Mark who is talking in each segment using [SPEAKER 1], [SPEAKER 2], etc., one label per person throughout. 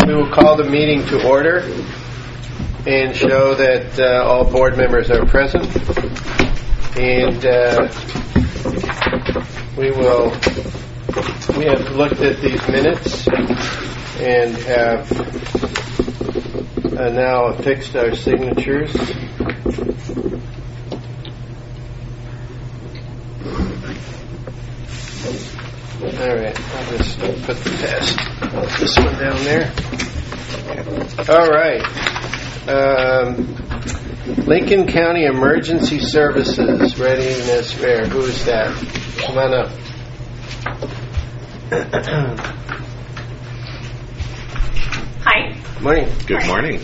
[SPEAKER 1] We will call the meeting to order and show that all board members are present. And we have looked at these minutes and have now affixed our signatures. All right, I'll just put this one down there. All right. Lincoln County Emergency Services Readiness Fair. Who is that? Come on up.
[SPEAKER 2] Hi.
[SPEAKER 1] Morning.
[SPEAKER 3] Good morning.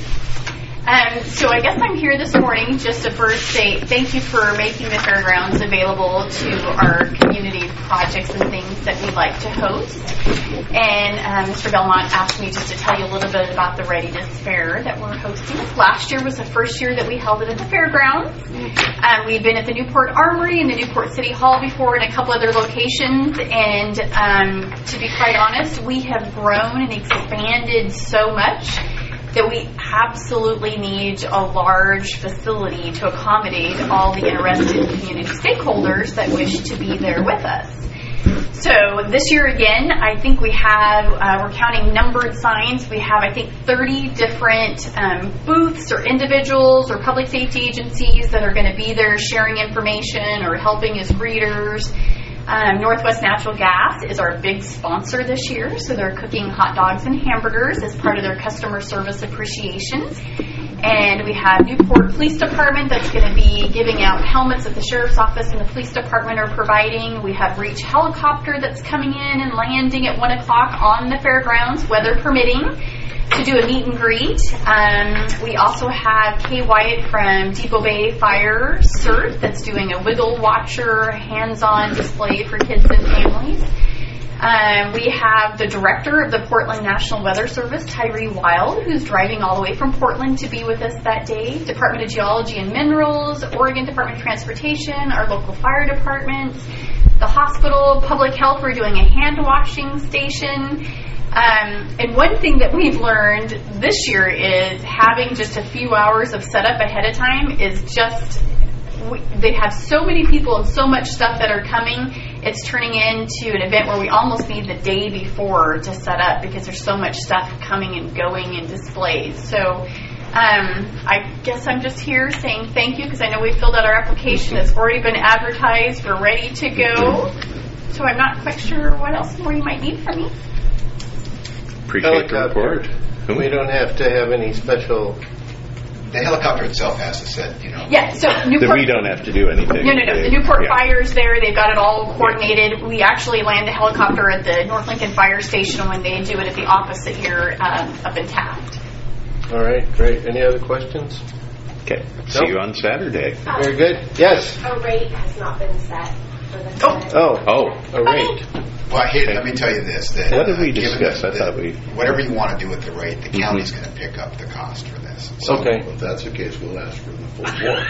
[SPEAKER 2] So I guess I'm here this morning just to first say thank you for making the fairgrounds available to our community projects and things that we'd like to host. And Mr. Belmont asked me just to tell you a little bit about the Readiness Fair that we're hosting. Last year was the first year that we held it at the fairgrounds. We've been at the Newport Armory and the Newport City Hall before and a couple other locations. And to be quite honest, we have grown and expanded so much that we absolutely need a large facility to accommodate all the interested community stakeholders that wish to be there with us. So this year again, I think we have, we're counting numbered signs. We have, I think, 30 different booths or individuals or public safety agencies that are going to be there sharing information or helping as greeters. Northwest Natural Gas is our big sponsor this year, so they're cooking hot dogs and hamburgers as part of their customer service appreciation. And we have Newport Police Department that's going to be giving out helmets that the Sheriff's Office and the Police Department are providing. We have Reach Helicopter that's coming in and landing at 1 o'clock on the fairgrounds, weather permitting, to do a meet and greet. We also have Kay Wyatt from Depot Bay Fire CERT that's doing a wiggle watcher hands-on display for kids and families. We have the director of the Portland National Weather Service, Tyree Wild, who's driving all the way from Portland to be with us that day. Department of Geology and Minerals, Oregon Department of Transportation, our local fire department, the hospital, public health, we're doing a hand washing station. And one thing that we've learned this year is having just a few hours of setup ahead of time is just, they have so many people and so much stuff that are coming, it's turning into an event where we almost need the day before to set up because there's so much stuff coming and going and displays. So I guess I'm just here saying thank you because I know we filled out our application. It's already been advertised. We're ready to go. So I'm not quite sure what else more you might need from me.
[SPEAKER 3] Appreciate the report.
[SPEAKER 1] We don't have to have any special.
[SPEAKER 4] The helicopter itself has to set,
[SPEAKER 2] Yeah, so Newport.
[SPEAKER 3] We don't have to do anything.
[SPEAKER 2] No. The Newport Fire's there. They've got it all coordinated. Yeah. We actually land the helicopter at the North Lincoln Fire Station when they do it at the opposite here up in Taft.
[SPEAKER 1] All right, great. Any other questions?
[SPEAKER 3] Okay. See you on Saturday.
[SPEAKER 1] Very good. Yes.
[SPEAKER 5] A rate has not been set for the
[SPEAKER 1] a rate.
[SPEAKER 4] Well, let me tell you this. That,
[SPEAKER 3] what did we discuss? I thought we...
[SPEAKER 4] Whatever you want to do with the rate, the county's going to pick up the cost for this.
[SPEAKER 1] So okay.
[SPEAKER 6] If that's the case, we'll ask for the full board.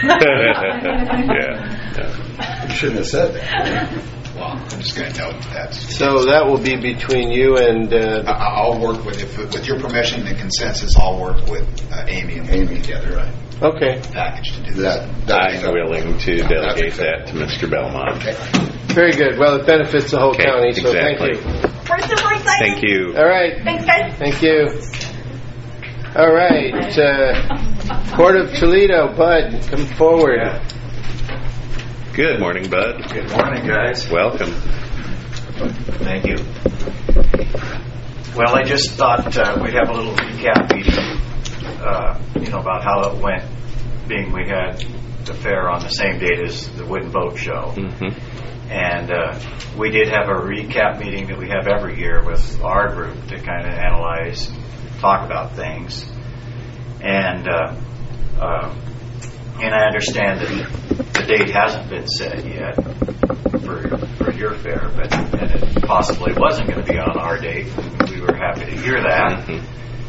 [SPEAKER 3] Yeah.
[SPEAKER 6] You shouldn't have said that.
[SPEAKER 4] Well, I'm just going to tell you that.
[SPEAKER 1] So that will be between you and...
[SPEAKER 4] I'll work with your permission and consensus, I'll work with Amy and we'll together.
[SPEAKER 6] Right.
[SPEAKER 1] Okay.
[SPEAKER 4] Package to do that.
[SPEAKER 3] I'm willing to delegate that to Mr. Belmont.
[SPEAKER 4] Okay.
[SPEAKER 1] Very good. Well, it benefits the whole county, so
[SPEAKER 3] exactly.
[SPEAKER 1] Thank you.
[SPEAKER 2] We're super excited.
[SPEAKER 3] Thank you.
[SPEAKER 1] All right.
[SPEAKER 2] Thanks, guys.
[SPEAKER 1] Thank you. All right. Port of Toledo, Bud, come forward.
[SPEAKER 7] Yeah.
[SPEAKER 3] Good morning, Bud.
[SPEAKER 7] Good morning, guys.
[SPEAKER 3] Welcome.
[SPEAKER 7] Thank you. Well, I just thought we'd have a little recap meeting, about how it went, being we had the fair on the same date as the Wooden Boat Show.
[SPEAKER 3] Mm-hmm.
[SPEAKER 7] And we did have a recap meeting that we have every year with our group to kind of analyze, talk about things. And I understand that the date hasn't been set yet for your fair, and it possibly wasn't going to be on our date. We were happy to hear that.
[SPEAKER 3] Mm-hmm.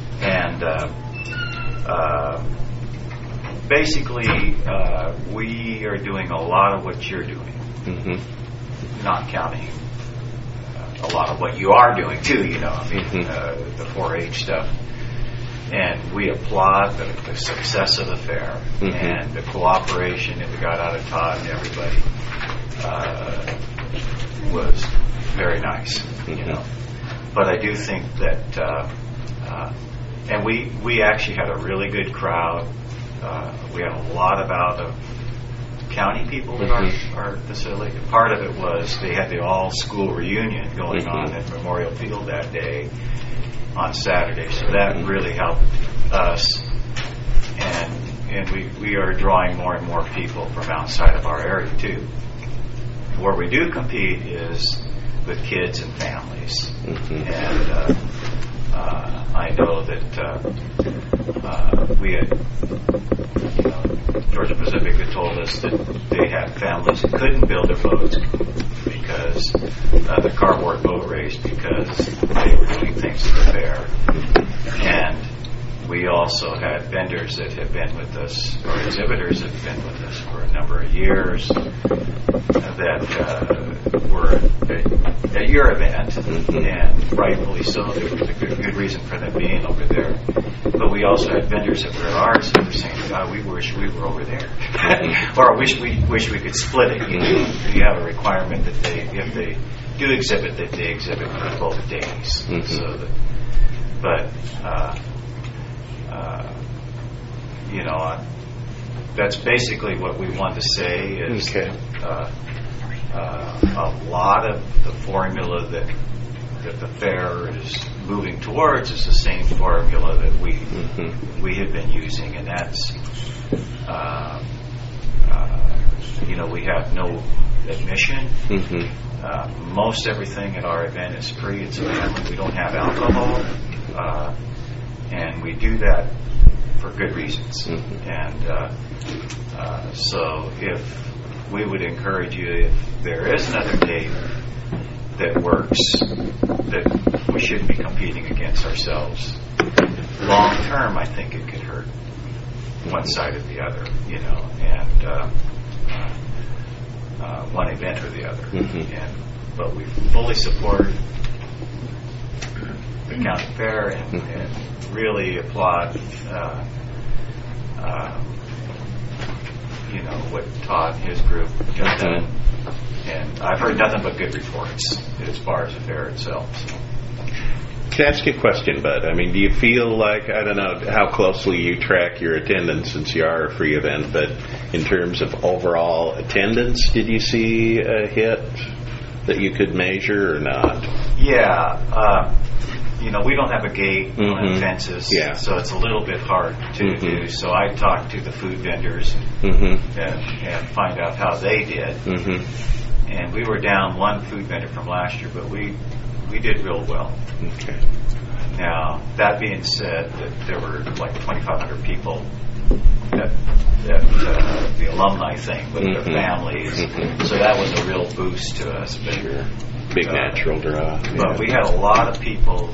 [SPEAKER 7] And basically, we are doing a lot of what you're doing.
[SPEAKER 3] Mm-hmm.
[SPEAKER 7] Not counting a lot of what you are doing too, the 4-H stuff. And we applaud the success of the fair and the cooperation that we got out of Todd and everybody was very nice, you know. But I do think that, and we actually had a really good crowd. We had a lot of out of county people at our facility. Part of it was they had the all school reunion going on at Memorial Field that day on Saturday, so that really helped us. And we are drawing more and more people from outside of our area too. Where we do compete is with kids and families, and I know that we had, Georgia Pacific had told us that they had families that couldn't build their boats because the cardboard boat race, because they were doing things at the fair. And we also had vendors that have been with us, or exhibitors that have been with us for a number of years that were at your event, and rightfully so. There was a good reason for them being over there. But we also had vendors that were at ours that were saying, God, we wish we were over there. Or wish we could split it. You have a requirement that if they do exhibit, that they exhibit for both days. So that, but that's basically what we want to say is a lot of the formula that the fair is moving towards is the same formula that we have been using, and that's we have no admission. Most everything at our event is free. It's family. We don't have alcohol, and we do that for good reasons. And so if we would encourage you, if there is another date that works, that we shouldn't be competing against ourselves. Long term, I think it could hurt one side or the other, and one event or the other. But we fully support the county fair and really applaud what Todd and his group have done. And I've heard nothing but good reports as far as the fair itself. So.
[SPEAKER 3] Can I ask you a question, Bud? I mean, do you feel like, I don't know how closely you track your attendance since you are a free event, but in terms of overall attendance, did you see a hit that you could measure or not?
[SPEAKER 7] Yeah. We don't have a gate, we don't have fences, so it's a little bit hard to do. So I talked to the food vendors and find out how they did. And we were down one food vendor from last year, but we did real well. Okay. Now, that being said, that there were like 2,500 people at the alumni thing with their families, so that was a real boost to us.
[SPEAKER 3] Big natural draw.
[SPEAKER 7] But we had a lot of people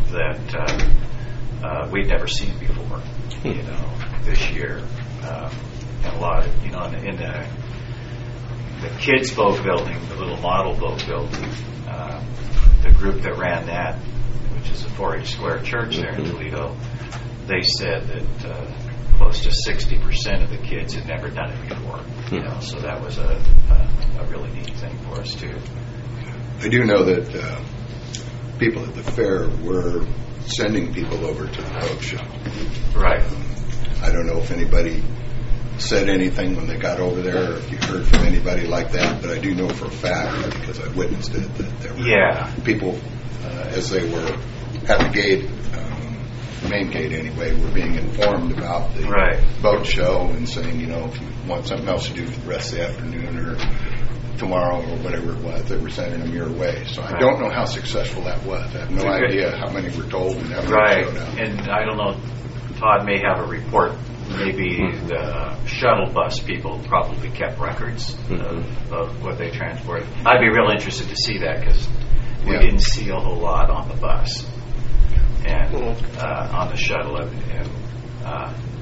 [SPEAKER 7] that we'd never seen before, this year. And a lot of, in the kids' boat building, the little model boat building, the group that ran that, which is the 4-H Square Church there in Toledo, they said that close to 60% of the kids had never done it before. So that was a really neat thing for us too.
[SPEAKER 6] I do know that people at the fair were sending people over to the boat show.
[SPEAKER 7] Right.
[SPEAKER 6] I don't know if anybody said anything when they got over there, or if you heard from anybody like that, but I do know for a fact, because I witnessed it, that there were people, as they were at the gate, main gate anyway, were being informed about the boat show and saying, if you want something else to do for the rest of the afternoon or tomorrow or whatever it was, they were sending them your way. So I don't know how successful that was. I have no idea how many were told and how many showed up.
[SPEAKER 7] And I don't know, Todd may have a report. Maybe the shuttle bus people probably kept records of what they transported. I'd be real interested to see that, because we didn't see a whole lot on the bus and on the shuttle.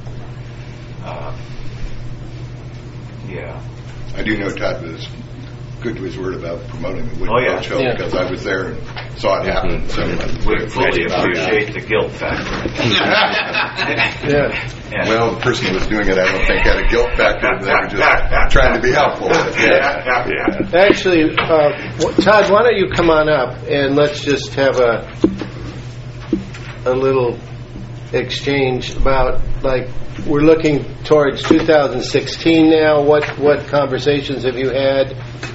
[SPEAKER 6] I do know Todd was good to his word about promoting the Wooden
[SPEAKER 7] Oh, yeah.
[SPEAKER 6] Boat Show
[SPEAKER 1] Yeah.
[SPEAKER 6] because I was there and saw it happen. So
[SPEAKER 7] We fully appreciate the guilt factor.
[SPEAKER 1] Yeah.
[SPEAKER 7] And-
[SPEAKER 6] well, the person who was doing it, I don't think had a guilt factor. They were just trying to be helpful.
[SPEAKER 7] Yeah.
[SPEAKER 1] Actually, Todd, why don't you come on up and let's just have a little exchange about, like, we're looking towards 2016 now. What conversations have you had?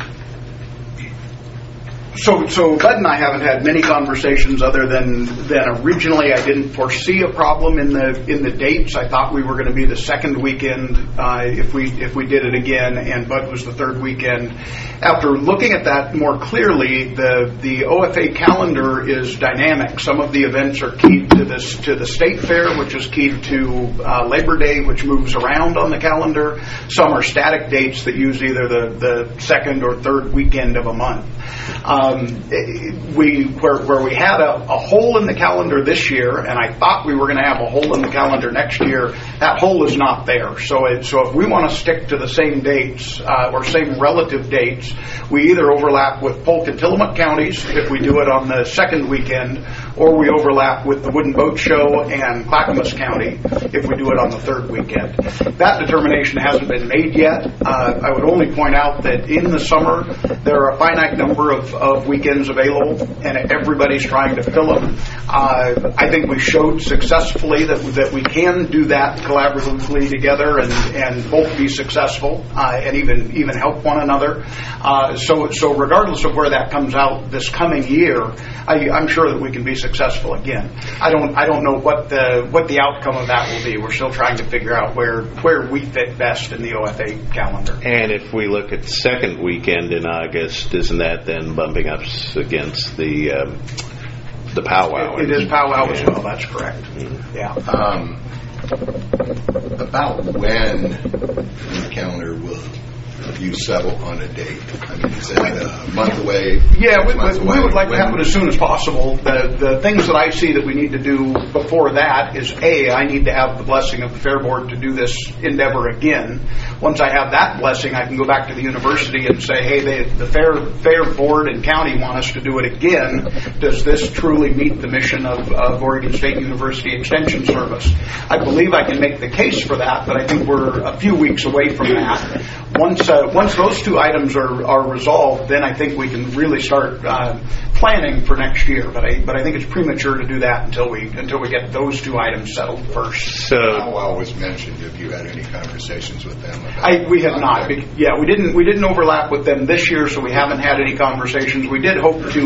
[SPEAKER 8] So Bud and I haven't had many conversations other than originally I didn't foresee a problem in the dates. I thought we were going to be the second weekend if we did it again, and Bud was the third weekend. After looking at that more clearly, the OFA calendar is dynamic. Some of the events are keyed to the state fair, which is keyed to Labor Day, which moves around on the calendar. Some are static dates that use either the second or third weekend of a month. Where we had a hole in the calendar this year, and I thought we were going to have a hole in the calendar next year, that hole is not there. So if we want to stick to the same dates or same relative dates, we either overlap with Polk and Tillamook counties if we do it on the second weekend, or we overlap with the Wooden Boat Show and Clackamas County if we do it on the third weekend. That determination hasn't been made yet. I would only point out that in the summer there are a finite number of weekends available, and everybody's trying to fill them. I think we showed successfully that we can do that collaboratively together and both be successful and even help one another. So regardless of where that comes out this coming year, I'm sure that we can be successful again. I don't know what the outcome of that will be. We're still trying to figure out where we fit best in the OFA calendar.
[SPEAKER 3] And if we look at second weekend in August, isn't that then bumping us against the powwow?
[SPEAKER 8] It is powwow as well. That's correct.
[SPEAKER 3] Mm-hmm.
[SPEAKER 8] Yeah.
[SPEAKER 6] About when the calendar will you settle on a date? I mean, is that a month away?
[SPEAKER 8] Yeah, we would like to have it as soon as possible. The things that I see that we need to do before that is, I need to have the blessing of the Fair Board to do this endeavor again. Once I have that blessing, I can go back to the university and say, hey, the Fair Board and county want us to do it again. Does this truly meet the mission of Oregon State University Extension Service? I believe I can make the case for that, but I think we're a few weeks away from that. Once those two items are resolved, then I think we can really start planning for next year. But I think it's premature to do that until we get those two items settled first.
[SPEAKER 3] So
[SPEAKER 6] powwow was mentioned. Have you had any conversations with them about
[SPEAKER 8] we have not. Yeah, we didn't overlap with them this year, so we haven't had any conversations. We did hope to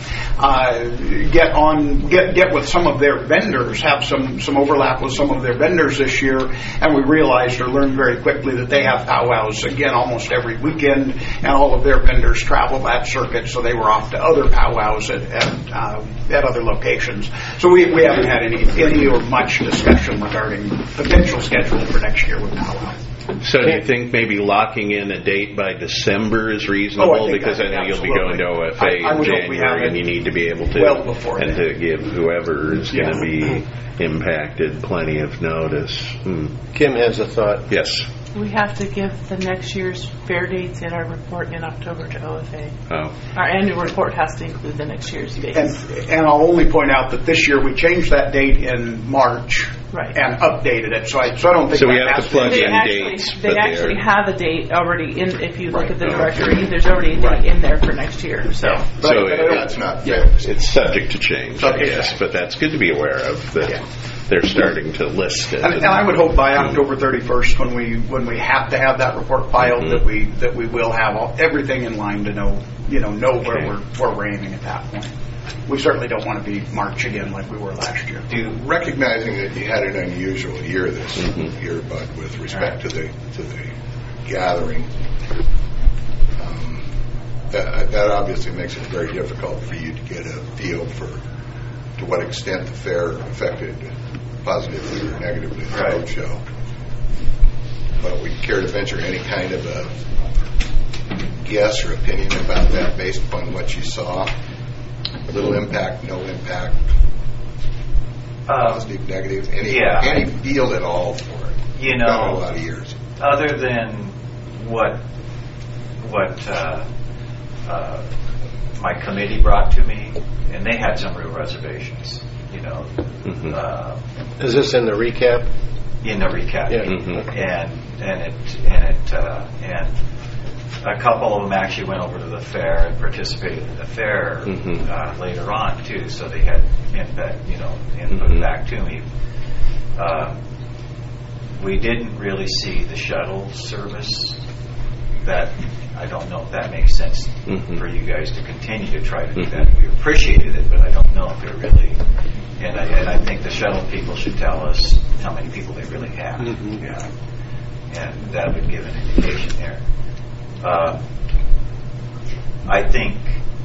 [SPEAKER 8] get with some of their vendors, have some overlap with some of their vendors this year, and we realized or learned very quickly that they have powwows again almost every weekend, and all of their vendors travel that circuit, so they were off to other powwows at other locations. So we haven't had any or much discussion regarding potential schedule for next year with powwow.
[SPEAKER 3] So do you think maybe locking in a date by December is reasonable? Because I know you'll be going to OFA in January, and you need to be able to
[SPEAKER 8] well before
[SPEAKER 3] and
[SPEAKER 8] that.
[SPEAKER 3] to give whoever is going to be impacted plenty of notice.
[SPEAKER 1] Kim has a thought.
[SPEAKER 3] Yes.
[SPEAKER 9] We have to give the next year's fair dates in our report in October to OFA.
[SPEAKER 3] Oh.
[SPEAKER 9] Our annual report has to include the next year's dates.
[SPEAKER 8] And I'll only point out that this year we changed that date in March and updated it. So I don't think
[SPEAKER 3] so we
[SPEAKER 8] that
[SPEAKER 3] have to plug in dates.
[SPEAKER 9] They actually have a date already in. If you look at the directory, there's already a date in there for next year. So
[SPEAKER 6] that's not fixed.
[SPEAKER 3] It's subject to change, I guess. But that's good to be aware of that. They're starting to list it.
[SPEAKER 8] And I would hope by October 31st, when we have to have that report filed, that we will have everything in line to know where we're aiming at that point. We certainly don't want to be March again like we were last year.
[SPEAKER 6] Recognizing that you had an unusual year this year, Bud, with respect to the gathering, that obviously makes it very difficult for you to get a feel for to what extent the fair affected positively or negatively the road show. But would you care to venture any kind of a guess or opinion about that based upon what you saw? Little impact, no impact, positive, negative, any feel at all for it?
[SPEAKER 7] You know,
[SPEAKER 6] a lot of years.
[SPEAKER 7] Other than what my committee brought to me, and they had some real reservations.
[SPEAKER 1] Is this in the recap?
[SPEAKER 7] In the recap,
[SPEAKER 1] Yeah.
[SPEAKER 7] and a couple of them actually went over to the fair and participated in the fair later on too. So they had input back to me. We didn't really see the shuttle service. That I don't know if that makes sense for you guys to continue to try to do that. We appreciated it, but I don't know if it really. And I think the shuttle people should tell us how many people they really have. Yeah, and that would give an indication there. I think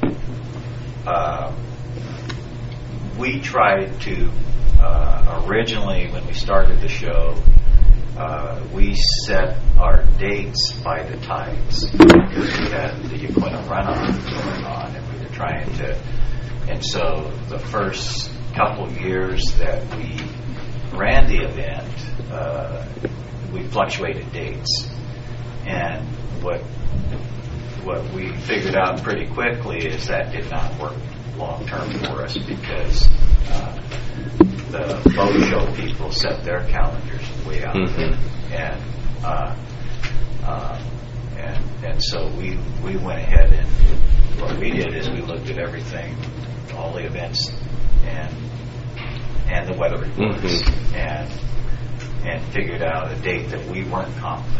[SPEAKER 7] we tried to originally when we started the show. We set our dates by the tides because we had the Yaquina runoff going on, and we were trying to. And so the first couple years that we ran the event, we fluctuated dates, and what we figured out pretty quickly is that did not work long term for us because the boat show people set their calendars way out there, and so we went ahead and what we did is we looked at everything, all the events and the weather reports and figured out a date that we weren't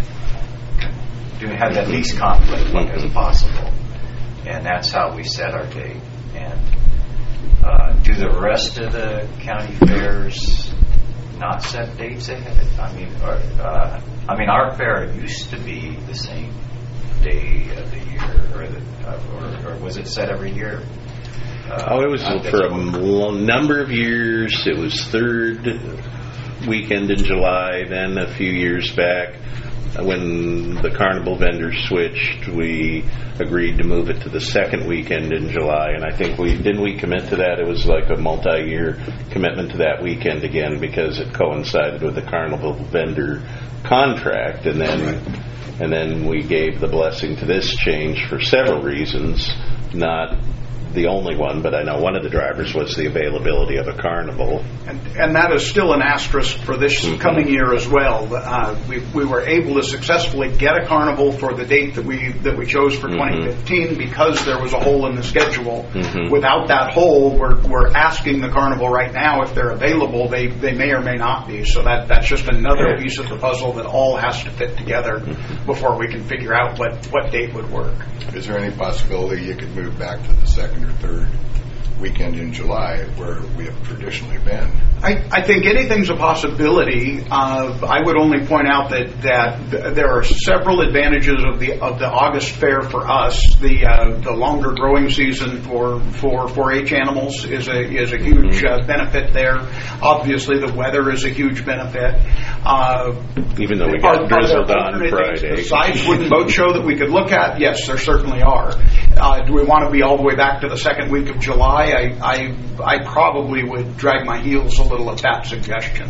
[SPEAKER 7] have the least conflict as possible, and that's how we set our date. And do the rest of the county fairs not set dates ahead? I mean, our fair used to be the same day of the year, or was it set every year?
[SPEAKER 3] It was for a number of years. It was third weekend in July. Then a few years back, when the carnival vendors switched, we agreed to move it to the second weekend in July, and I think we commit to that. It was like a multi-year commitment to that weekend again because it coincided with the carnival vendor contract, and then we gave the blessing to this change for several reasons, not the only one, but I know one of the drivers was the availability of a carnival.
[SPEAKER 8] And that is still an asterisk for this coming year as well. We were able to successfully get a carnival for the date that we chose for 2015 because there was a hole in the schedule. Without that hole, we're asking the carnival right now if they're available. They may or may not be. So that's just another piece of the puzzle that all has to fit together before we can figure out what date would work.
[SPEAKER 6] Is there any possibility you could move back to the second or third weekend in July where we have traditionally been?
[SPEAKER 8] I think anything's a possibility. I would only point out that there are several advantages of the August fair for us. The longer growing season for 4-H animals is a huge benefit there. Obviously, the weather is a huge benefit.
[SPEAKER 3] Even though we got drizzled on Friday.
[SPEAKER 8] Besides Wooden Boat Show that we could look at, yes, there certainly are. Do we want to be all the way back to the second week of July? I probably would drag my heels a little at that suggestion.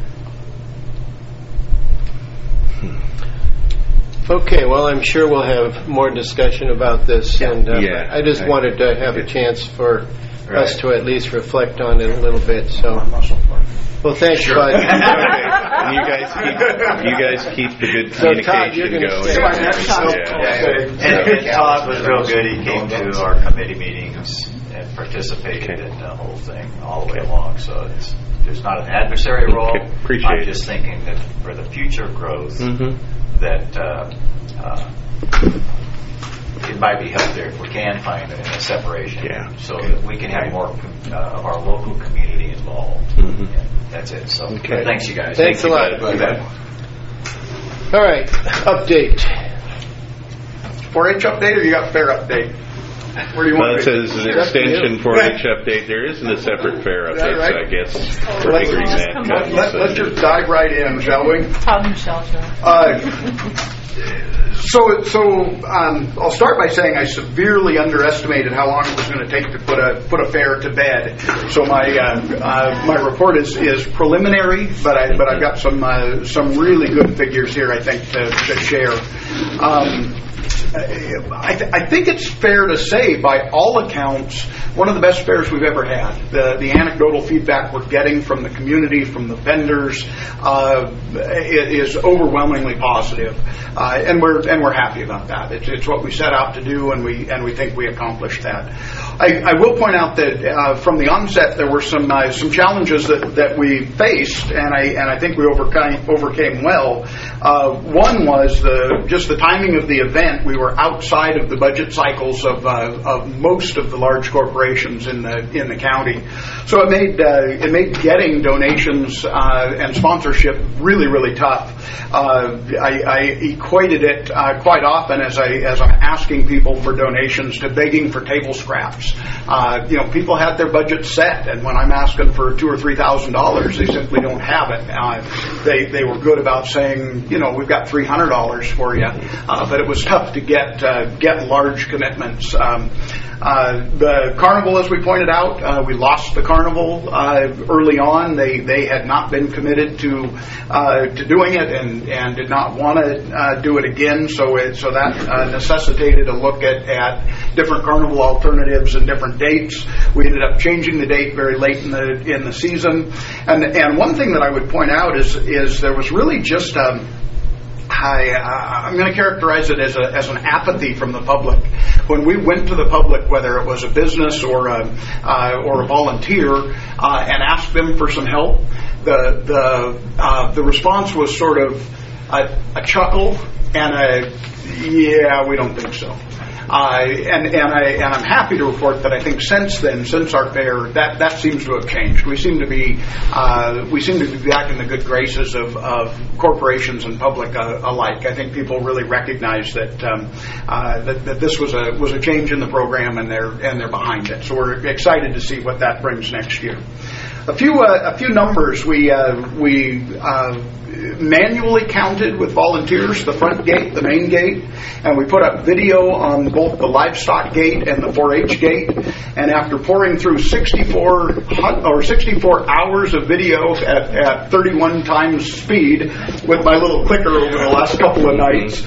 [SPEAKER 1] Okay, well, I'm sure we'll have more discussion about this, and I just wanted to have a chance for us to at least reflect on it a little bit. So, well, thanks, Bud.
[SPEAKER 3] You guys keep the good communication going.
[SPEAKER 7] And Todd was real good. He came to our committee meetings and participated in the whole thing all the way along. So there's not an adversary role. I'm just thinking that for the future growth, that it might be healthier if we can find a separation, so that we can have more of our local community involved. That's it. So thanks, you guys.
[SPEAKER 1] Thanks a lot. All right, update.
[SPEAKER 8] 4-H update, or you got fair update? Where do you want
[SPEAKER 3] it says an extension 4-H update. There isn't a separate fair update, so I guess we're figuring that.
[SPEAKER 8] Let's just dive right in, shall we? So I'll start by saying I severely underestimated how long it was going to take to put a fair to bed. So my report is preliminary, but I've got some really good figures here I think to share. I think it's fair to say, by all accounts, one of the best fairs we've ever had. The anecdotal feedback we're getting from the community, from the vendors, is overwhelmingly positive, and we're happy about that. It's what we set out to do, and we think we accomplished that. I will point out that from the onset there were some challenges that we faced, and I think we overcame well. One was just the timing of the event. We were outside of the budget cycles of most of the large corporations in the county, so it made getting donations and sponsorship really, really tough. I equated it quite often as I'm asking people for donations to begging for table scraps. People had their budget set, and when I'm asking for $2,000 or $3,000, they simply don't have it. They were good about saying, we've got $300 for you, but it was tough to get large commitments. The carnival, as we pointed out, we lost the carnival early on. They had not been committed to doing it and did not want to do it again. So that necessitated a look at different carnival alternatives and different dates. We ended up changing the date very late in the season. And one thing that I would point out is there was really just I'm going to characterize it as an apathy from the public. When we went to the public, whether it was a business or a volunteer, and asked them for some help, the response was sort of a chuckle and yeah, we don't think so. And I'm happy to report that I think since our fair, that seems to have changed. We seem to be back in the good graces of corporations and public alike. I think people really recognize that this was a change in the program, and they're behind it. So we're excited to see what that brings next year. A few numbers. We manually counted with volunteers the front gate, the main gate, and we put up video on both the livestock gate and the 4-H gate. And after pouring through 64 hours of video at 31 times speed with my little clicker over the last couple of nights,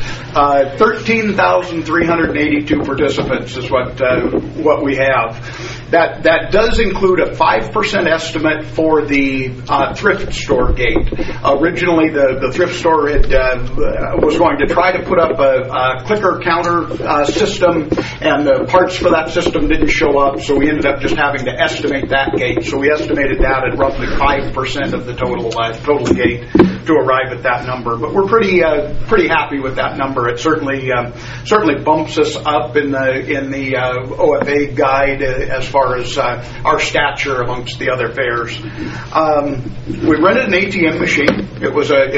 [SPEAKER 8] 13,382 participants is what we have. That does include a 5% estimate for the thrift store gate. Originally, the thrift store was going to try to put up a clicker counter system, and the parts for that system didn't show up, so we ended up just having to estimate that gate. So we estimated that at roughly 5% of the total gate to arrive at that number. But we're pretty happy with that number. It certainly bumps us up in the OFA guide as far as our stature amongst the other fairs. We rented an ATM machine. It was a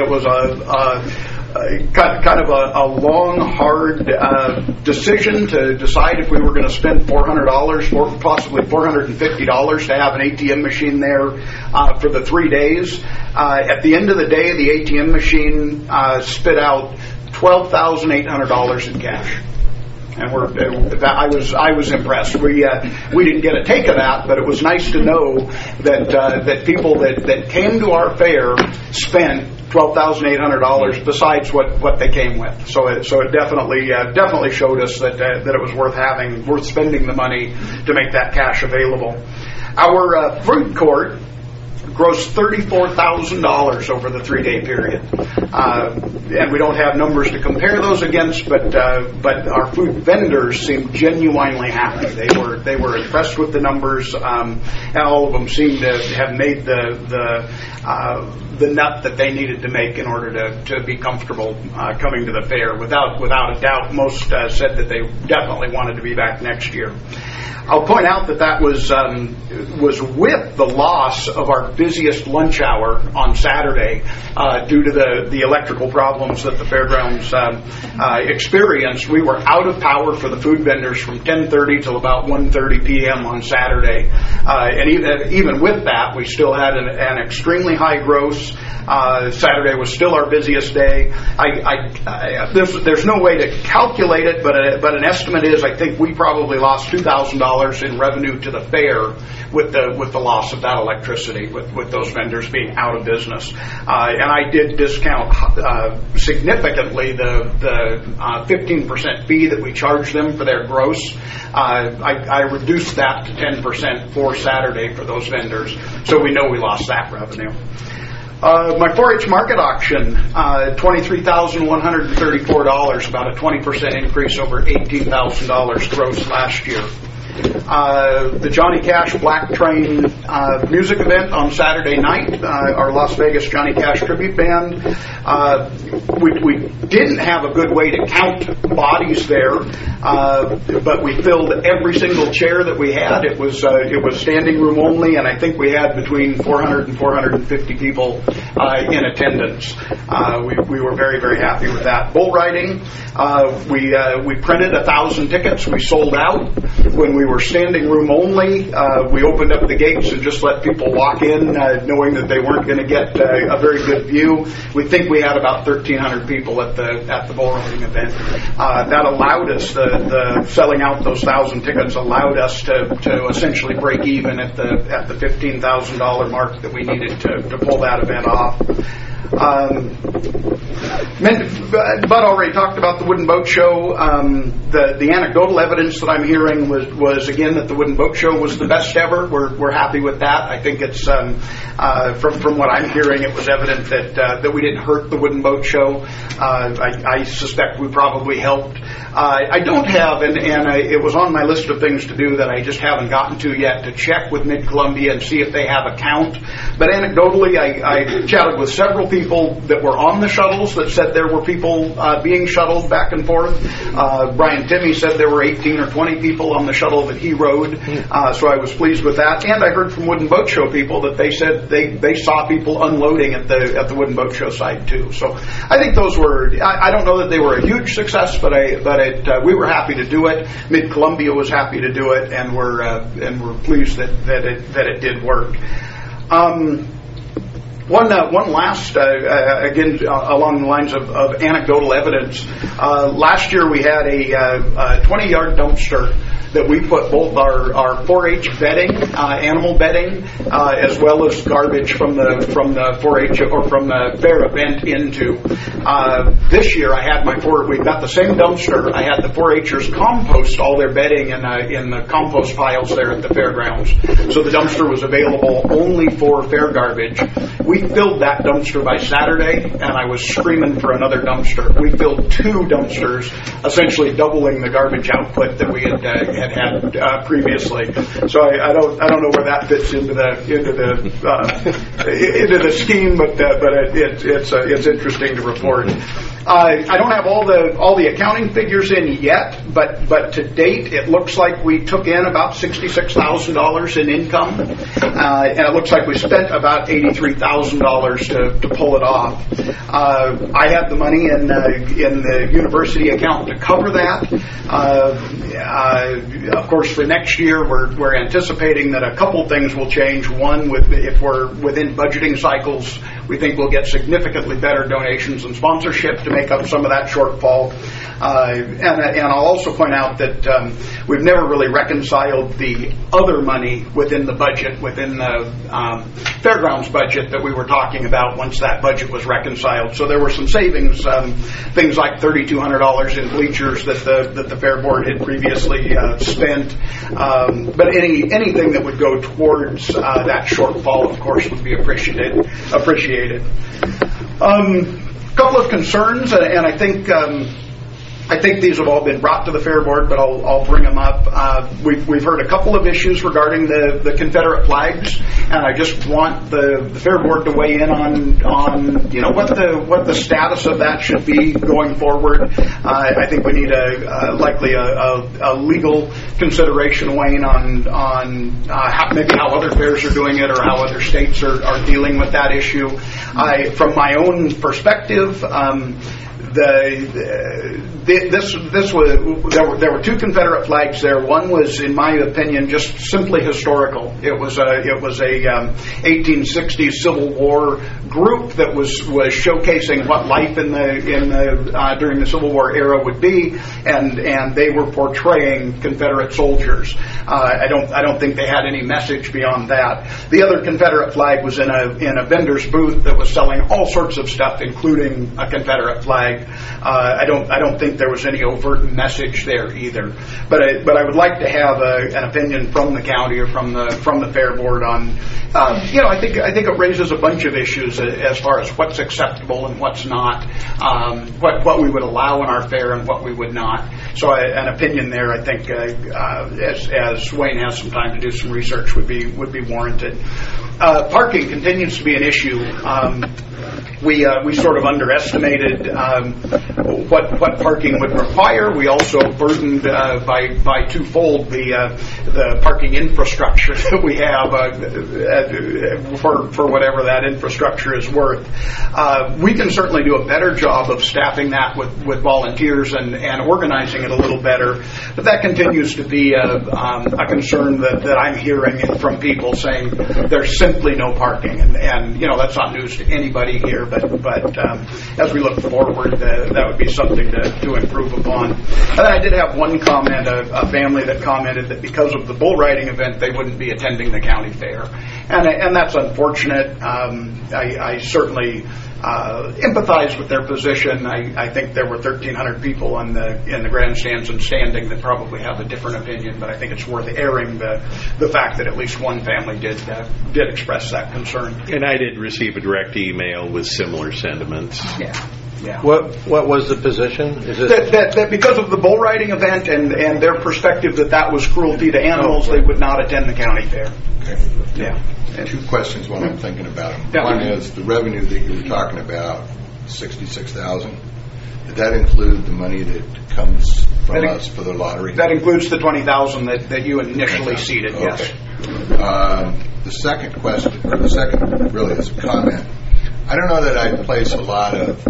[SPEAKER 8] kind of a long, hard decision to decide if we were going to spend $400 or possibly $450 to have an ATM machine there for the 3 days. At the end of the day, the ATM machine spit out $12,800 in cash. And I was impressed. We didn't get a take of that, but it was nice to know that people that came to our fair spent $12,800 besides what they came with. So it definitely showed us that it was worth spending the money to make that cash available. Our food court grossed $34,000 over the 3-day period, and we don't have numbers to compare those against. But our food vendors seemed genuinely happy. They were impressed with the numbers, and all of them seemed to have made the nut that they needed to make in order to be comfortable coming to the fair. Without a doubt, most said that they definitely wanted to be back next year. I'll point out that was with the loss of our busiest lunch hour on Saturday due to the electrical problems that the fairgrounds experienced. We were out of power for the food vendors from 10:30 till about 1:30 p.m. on Saturday, and even with that, we still had an extremely high gross. Saturday was still our busiest day. There's no way to calculate it, but an estimate is I think we probably lost $2,000 in revenue to the fair with the loss of that electricity. with those vendors being out of business. And I did discount significantly the 15% fee that we charge them for their gross. I reduced that to 10% for Saturday for those vendors, so we know we lost that revenue. My 4-H market auction, $23,134, about a 20% increase over $18,000 gross last year. The Johnny Cash Black Train music event on Saturday night, our Las Vegas Johnny Cash tribute band. We didn't have a good way to count bodies there, but we filled every single chair that we had. It was standing room only, and I think we had between 400 and 450 people in attendance. We were very, very happy with that. Bull riding, we printed 1,000 tickets. We sold out. When we were standing room only, we opened up the gates and just let people walk in, knowing that they weren't going to get a very good view. We think we had about 1,300 people at the bull riding event. That allowed us, the selling out those 1,000 tickets allowed us to essentially break even at the $15,000 mark that we needed to pull that event off. Bud already talked about the Wooden Boat Show. The anecdotal evidence that I'm hearing was again that the Wooden Boat Show was the best ever. We're happy with that. I think it's from what I'm hearing, it was evident that we didn't hurt the Wooden Boat Show. I suspect we probably helped. I don't have, and it was on my list of things to do that I just haven't gotten to yet, to check with Mid-Columbia and see if they have a count. But anecdotally, I chatted with several people that were on the shuttles that said there were people being shuttled back and forth. Brian Timmy said there were 18 or 20 people on the shuttle that he rode, so I was pleased with that. And I heard from Wooden Boat Show people that they said they saw people unloading at the Wooden Boat Show side too. So I think those were, I don't know that they were a huge success, but we were happy to do it. Mid-Columbia was happy to do it, and we're pleased that it did work. One last, again, along the lines of anecdotal evidence. Last year we had a 20-yard dumpster that we put both our 4-H bedding, animal bedding, as well as garbage from the 4-H or from the fair event into. This year we've got the same dumpster. I had the 4-Hers compost all their bedding in the compost piles there at the fairgrounds. So the dumpster was available only for fair garbage. We filled that dumpster by Saturday, and I was screaming for another dumpster. We filled 2 dumpsters, essentially doubling the garbage output that we had previously. So I don't know where that fits into the scheme, but it's interesting to report. I don't have all the accounting figures in yet, but to date it looks like we took in about $66,000 in income, and it looks like we spent about $83,000 to pull it off. I have the money in the university account to cover that. Of course, for next year, we're anticipating that a couple things will change. One, if we're within budgeting cycles, we think we'll get significantly better donations and sponsorship to make up some of that shortfall. And I'll also point out that we've never really reconciled the other money within the budget, within the fairgrounds budget that we were talking about once that budget was reconciled. So there were some savings, things like $3,200 in bleachers that the fair board had previously spent. But anything that would go towards that shortfall, of course, would be appreciated. Couple of concerns, and I think these have all been brought to the Fair Board, but I'll bring them up. We've heard a couple of issues regarding the Confederate flags, and I just want the Fair Board to weigh in on what the status of that should be going forward. I think we need likely a legal consideration, Wayne, on maybe how other fairs are doing it or how other states are dealing with that issue. From my own perspective, there were two Confederate flags there. One was, in my opinion, just simply historical. It was a 1860s Civil War group that was showcasing what life in the during the Civil War era would be, and they were portraying Confederate soldiers. I don't think they had any message beyond that. The other Confederate flag was in a vendor's booth that was selling all sorts of stuff, including a Confederate flag. I don't think there was any overt message there either. But I would like to have an opinion from the county or from the fair board on. I think it raises a bunch of issues as far as what's acceptable and what's not, what we would allow in our fair and what we would not. So an opinion there, I think, as Wayne has some time to do some research, would be warranted. Parking continues to be an issue. We sort of underestimated what parking would require. We also burdened by twofold the parking infrastructure that we have for whatever that infrastructure is worth. We can certainly do a better job of staffing that with volunteers and organizing it a little better. But that continues to be a concern that I'm hearing from people saying there's simply no parking, and that's not news to anybody here. But as we look forward, that would be something to improve upon. And then I did have one comment, a family that commented that because of the bull riding event, they wouldn't be attending the county fair, and that's unfortunate. I certainly empathize with their position. I think there were 1,300 people in the grandstands and standing that probably have a different opinion, but I think it's worth airing the fact that at least one family did express that concern.
[SPEAKER 3] And I did receive a direct email with similar sentiments.
[SPEAKER 8] Yeah.
[SPEAKER 1] What was the position? Is it
[SPEAKER 8] that because of the bull riding event and their perspective that was cruelty to animals, they would not attend the county fair.
[SPEAKER 6] Okay.
[SPEAKER 8] Yeah.
[SPEAKER 6] Two questions while I'm thinking about them.
[SPEAKER 8] Yeah.
[SPEAKER 6] One is the revenue that you were talking about, $66,000. Did that include the money that comes from us for the lottery?
[SPEAKER 8] That includes the $20,000 that you initially seeded.
[SPEAKER 6] Okay.
[SPEAKER 8] Yes.
[SPEAKER 6] The second question, or the second really is a comment. I don't know that I'd place a lot of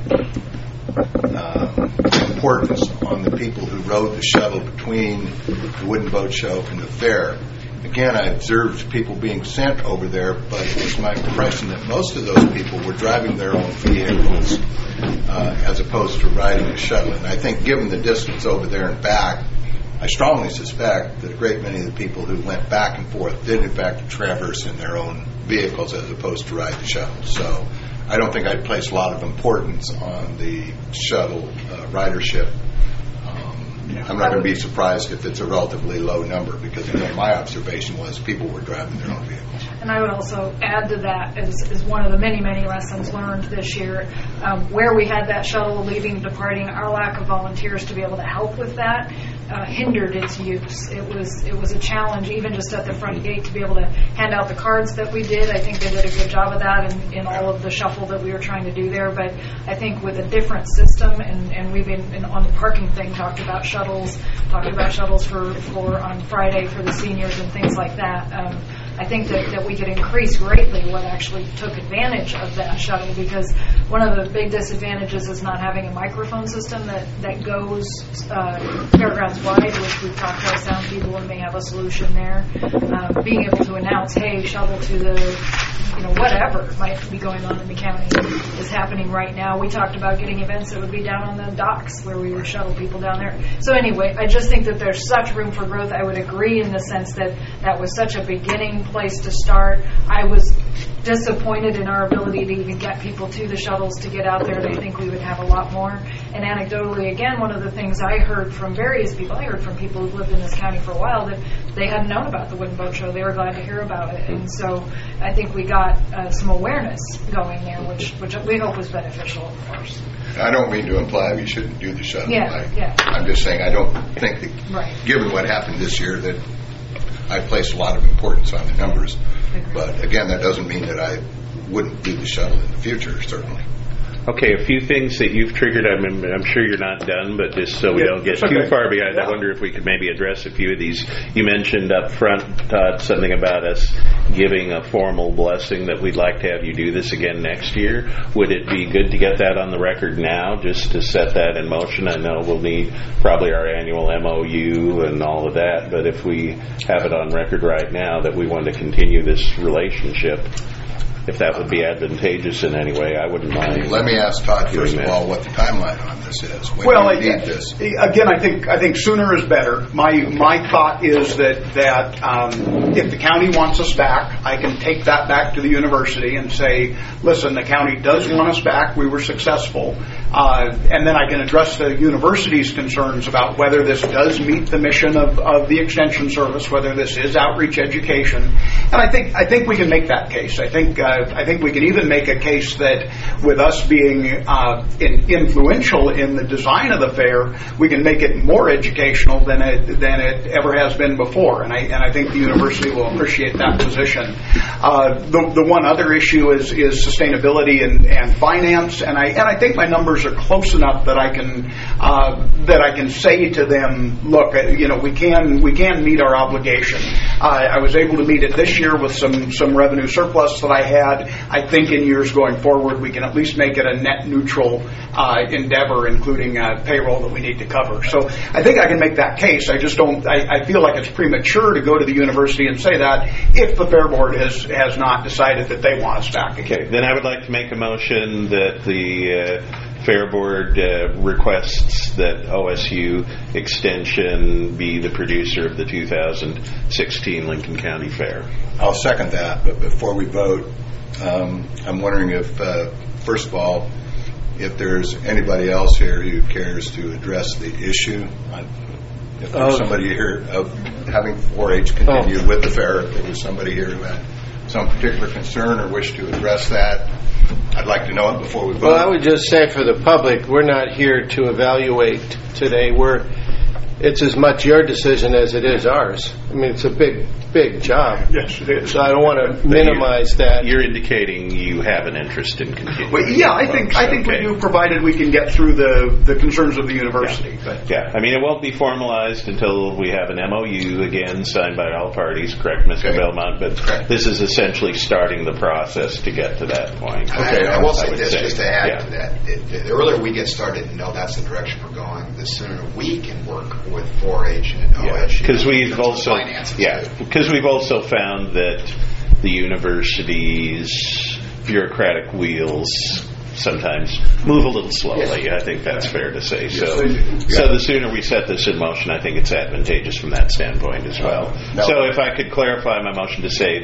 [SPEAKER 6] importance on the people who rode the shuttle between the Wooden Boat Show and the fair. Again, I observed people being sent over there, but it was my impression that most of those people were driving their own vehicles as opposed to riding a shuttle. And I think given the distance over there and back, I strongly suspect that a great many of the people who went back and forth did in fact traverse in their own vehicles as opposed to ride the shuttle. So I don't think I'd place a lot of importance on the shuttle ridership. I'm not going to be surprised if it's a relatively low number because, again, my observation was people were driving their own vehicles.
[SPEAKER 10] And I would also add to that is one of the many, many lessons learned this year. Where we had that shuttle leaving and departing, our lack of volunteers to be able to help with that hindered its use. It was a challenge even just at the front gate to be able to hand out the cards that we did. I think they did a good job of that in all of the shuffle that we were trying to do there. But I think with a different system, and we've been on the parking thing, talked about shuttles for on Friday for the seniors and things like that. I think that we could increase greatly what actually took advantage of that shuttle, because one of the big disadvantages is not having a microphone system that goes fairgrounds wide, which we've talked to our sound people and may have a solution there. Being able to announce, hey, shuttle to the, whatever might be going on in the county is happening right now. We talked about getting events that would be down on the docks where we would shuttle people down there. So anyway, I just think that there's such room for growth. I would agree in the sense that was such a beginning place to start. I was disappointed in our ability to even get people to the shuttles to get out there. I think we would have a lot more. And anecdotally, again, one of the things I heard from various people, I heard from people who've lived in this county for a while, that they hadn't known about the Wooden Boat Show. They were glad to hear about it. And so I think we got some awareness going there, which we hope was beneficial, of course.
[SPEAKER 6] I don't mean to imply we shouldn't do the shuttle.
[SPEAKER 10] Yeah.
[SPEAKER 6] I'm just saying I don't think that, given what happened this year, that I place a lot of importance on the numbers. But again, that doesn't mean that I wouldn't do the shuttle in the future, certainly.
[SPEAKER 3] Okay, a few things that you've triggered. I'm sure you're not done, but just so we don't get too far behind, I wonder if we could maybe address a few of these. You mentioned up front, Todd, something about us giving a formal blessing that we'd like to have you do this again next year. Would it be good to get that on the record now, just to set that in motion? I know we'll need probably our annual MOU and all of that, but if we have it on record right now that we want to continue this relationship, if that would be advantageous in any way, I wouldn't mind.
[SPEAKER 6] Let me ask Todd first of all what the timeline on this is. When do you need this?
[SPEAKER 8] Again, I think sooner is better. My thought is that if the county wants us back, I can take that back to the university and say, listen, the county does want us back. We were successful, and then I can address the university's concerns about whether this does meet the mission of the Extension Service, whether this is outreach education, and I think we can make that case. I think we can even make a case that with us being influential in the design of the fair, we can make it more educational than it ever has been before, and I think the university will appreciate that position. The one other issue is sustainability and finance, and I think my numbers are close enough that I can say to them, look, we can meet our obligation. I was able to meet it this year with some revenue surplus that I had. I think in years going forward, we can at least make it a net neutral endeavor, including payroll that we need to cover. So I think I can make that case. I just don't. I feel like it's premature to go to the university and say that if the Fair Board has not decided that they want us back again.
[SPEAKER 3] Okay, then I would like to make a motion that the Fair Board requests that OSU Extension be the producer of the 2016 Lincoln County Fair.
[SPEAKER 6] I'll second that, but before we vote, I'm wondering if, first of all, if there's anybody else here who cares to address the issue. If there's somebody here of having 4-H continue with the fair, if there was somebody here who had some particular concern or wish to address that, I'd like to know it before we vote.
[SPEAKER 1] Well, I would just say for the public, we're not here to evaluate today. It's as much your decision as it is ours. I mean, it's a big job.
[SPEAKER 8] Yes, it is.
[SPEAKER 1] So I don't want to minimize that.
[SPEAKER 3] You're indicating you have an interest in continuing.
[SPEAKER 8] Well, yeah, I think we do, provided we can get through the concerns of the university.
[SPEAKER 3] Yeah, I mean, it won't be formalized until we have an MOU again signed by all parties. Correct, Mr. Belmont? But this is essentially starting the process to get to that point.
[SPEAKER 4] Okay, I will say this just to add to that. The earlier we get started and know that's the direction we're going, the sooner we can work with 4-H and OSU.
[SPEAKER 3] Because we've also found that the university's bureaucratic wheels sometimes move a little slowly. I think that's fair to say. So the sooner we set this in motion, I think it's advantageous from that standpoint as well. So if I could clarify my motion to say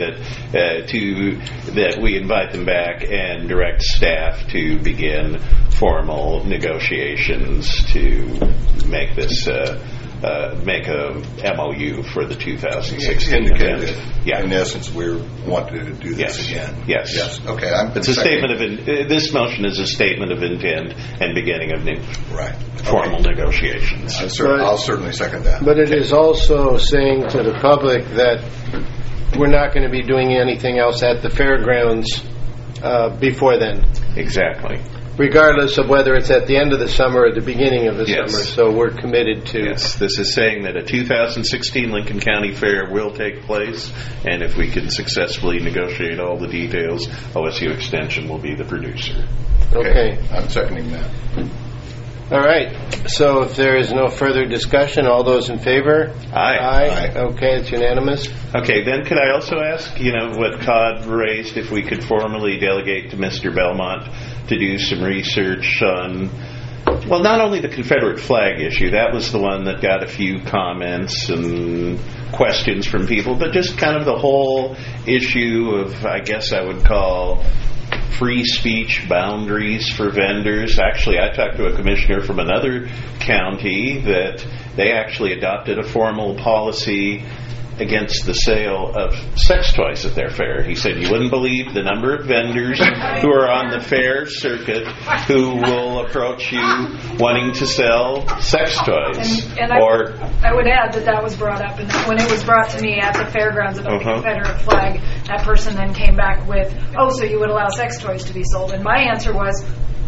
[SPEAKER 3] that we invite them back and direct staff to begin formal negotiations to make this make a MOU for the 2016 event.
[SPEAKER 6] Yeah. In essence, we want to do this again.
[SPEAKER 3] Yes.
[SPEAKER 6] Okay.
[SPEAKER 3] It's a statement of this motion is a statement of intent and beginning of formal negotiations.
[SPEAKER 6] I'll certainly second that.
[SPEAKER 1] But it is also saying to the public that we're not going to be doing anything else at the fairgrounds before then.
[SPEAKER 3] Exactly.
[SPEAKER 1] Regardless of whether it's at the end of the summer or the beginning of the summer. So we're committed to...
[SPEAKER 3] Yes, this is saying that a 2016 Lincoln County Fair will take place, and if we can successfully negotiate all the details, OSU Extension will be the producer.
[SPEAKER 1] Okay.
[SPEAKER 6] I'm seconding that.
[SPEAKER 1] All right. So if there is no further discussion, all those in favor?
[SPEAKER 3] Aye.
[SPEAKER 1] Okay, it's unanimous.
[SPEAKER 3] Okay, then could I also ask, what Todd raised, if we could formally delegate to Mr. Belmont to do some research on, well, not only the Confederate flag issue, that was the one that got a few comments and questions from people, but just kind of the whole issue of, I guess I would call, free speech boundaries for vendors. Actually, I talked to a commissioner from another county that they actually adopted a formal policy against the sale of sex toys at their fair. He said you wouldn't believe the number of vendors who are on the fair circuit who will approach you wanting to sell sex toys.
[SPEAKER 10] And I would add that was brought up, and when it was brought to me at the fairgrounds about the Confederate flag, that person then came back with, so you would allow sex toys to be sold. And my answer was,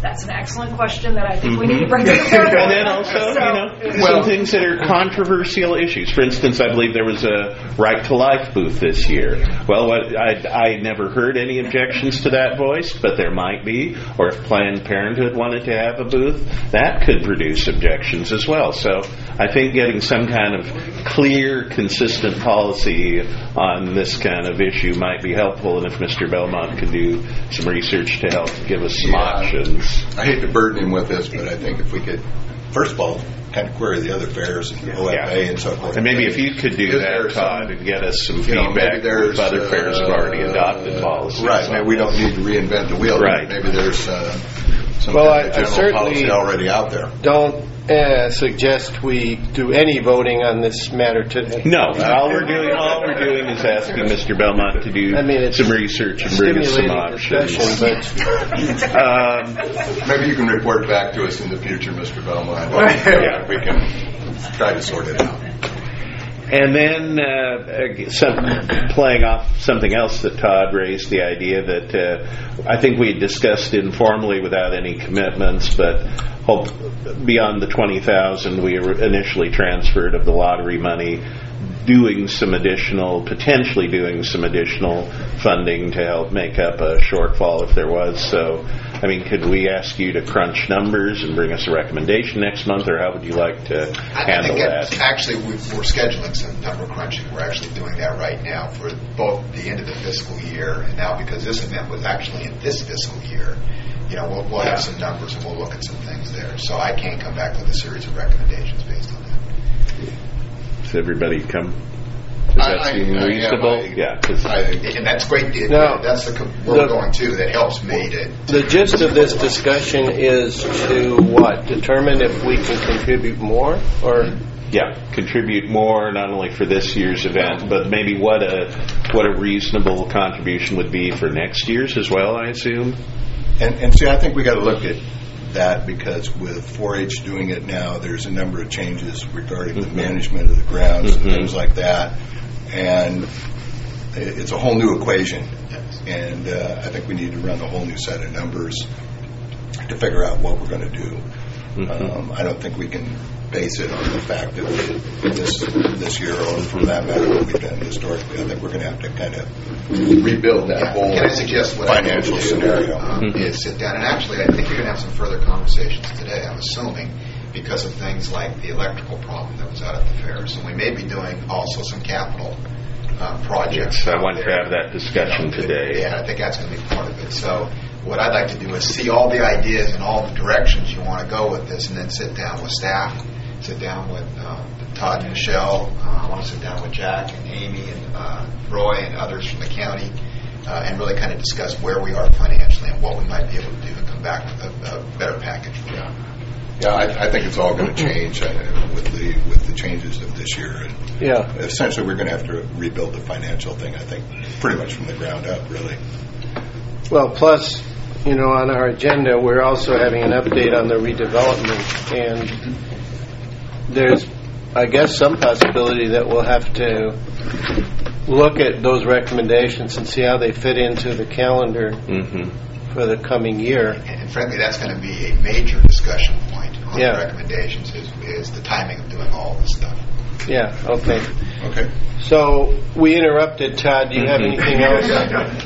[SPEAKER 10] That's an excellent question that I think we need to bring to the board.
[SPEAKER 3] And then also, some things that are controversial issues. For instance, I believe there was a Right to Life booth this year. Well, I never heard any objections to that voiced, but there might be. Or if Planned Parenthood wanted to have a booth, that could produce objections as well. So I think getting some kind of clear, consistent policy on this kind of issue might be helpful. And if Mr. Belmont could do some research to help give us some options.
[SPEAKER 6] I hate to burden him with this, but I think if we could, first of all, kind of query the other fairs and OFA and so forth.
[SPEAKER 3] And maybe if you could do that, Todd, and get us some feedback if other fairs have already adopted policies.
[SPEAKER 6] Right. Maybe we don't need to reinvent the wheel.
[SPEAKER 3] Right.
[SPEAKER 6] Maybe there's some kind of general policy already out there.
[SPEAKER 1] Don't suggest we do any voting on this matter today.
[SPEAKER 3] No. All we're doing is asking Mr. Belmont to do some research and bring us some options.
[SPEAKER 6] Maybe you can report back to us in the future, Mr. Belmont. We can try to sort it out.
[SPEAKER 3] And then playing off something else that Todd raised, the idea that I think we discussed informally without any commitments, but beyond the $20,000 we initially transferred of the lottery money, potentially doing some additional funding to help make up a shortfall if there was. So, could we ask you to crunch numbers and bring us a recommendation next month, or how would you like to handle that?
[SPEAKER 4] Actually, we're scheduling some number crunching. We're actually doing that right now for both the end of the fiscal year and now, because this event was actually in this fiscal year. We'll have some numbers and we'll look at some things there. So I can come back with a series of recommendations based on that.
[SPEAKER 3] Does everybody come? Does that seem reasonable?
[SPEAKER 4] And that's great. That's we're going to. That helps me to.
[SPEAKER 1] The gist of this discussion is to what? Determine if we can contribute more, or
[SPEAKER 3] contribute more, not only for this year's event, but maybe what a reasonable contribution would be for next year's as well, I assume.
[SPEAKER 6] And see, I think we got to look at that, because with 4-H doing it now, there's a number of changes regarding the management of the grounds and things like that, and it's a whole new equation. And I think we need to run a whole new set of numbers to figure out what we're going to do. I don't think we can base it on the fact that this year, or for that matter, what we've done historically. I think we're going to have to kind of rebuild that whole financial scenario.
[SPEAKER 4] Is sit down, and actually I think you're going to have some further conversations today, I'm assuming, because of things like the electrical problem that was out at the fair. So we may be doing also some capital projects.
[SPEAKER 3] Yes, I want to have that discussion today.
[SPEAKER 4] Yeah, I think that's going to be part of it. So what I'd like to do is see all the ideas and all the directions you want to go with this, and then sit down with staff, sit down with Todd and Michelle. I want to sit down with Jack and Amy and Roy and others from the county, and really kind of discuss where we are financially and what we might be able to do and come back with a better package.
[SPEAKER 6] I think it's all going to change with the changes of this year. And essentially, we're going to have to rebuild the financial thing, I think, pretty much from the ground up, really.
[SPEAKER 1] Well, plus, on our agenda, we're also having an update on the redevelopment, and there's, I guess, some possibility that we'll have to look at those recommendations and see how they fit into the calendar for the coming year.
[SPEAKER 4] And frankly, that's going to be a major discussion point on the recommendations is the timing of doing all this stuff.
[SPEAKER 1] Yeah, okay. So we interrupted, Todd. Do you have anything else?
[SPEAKER 3] No,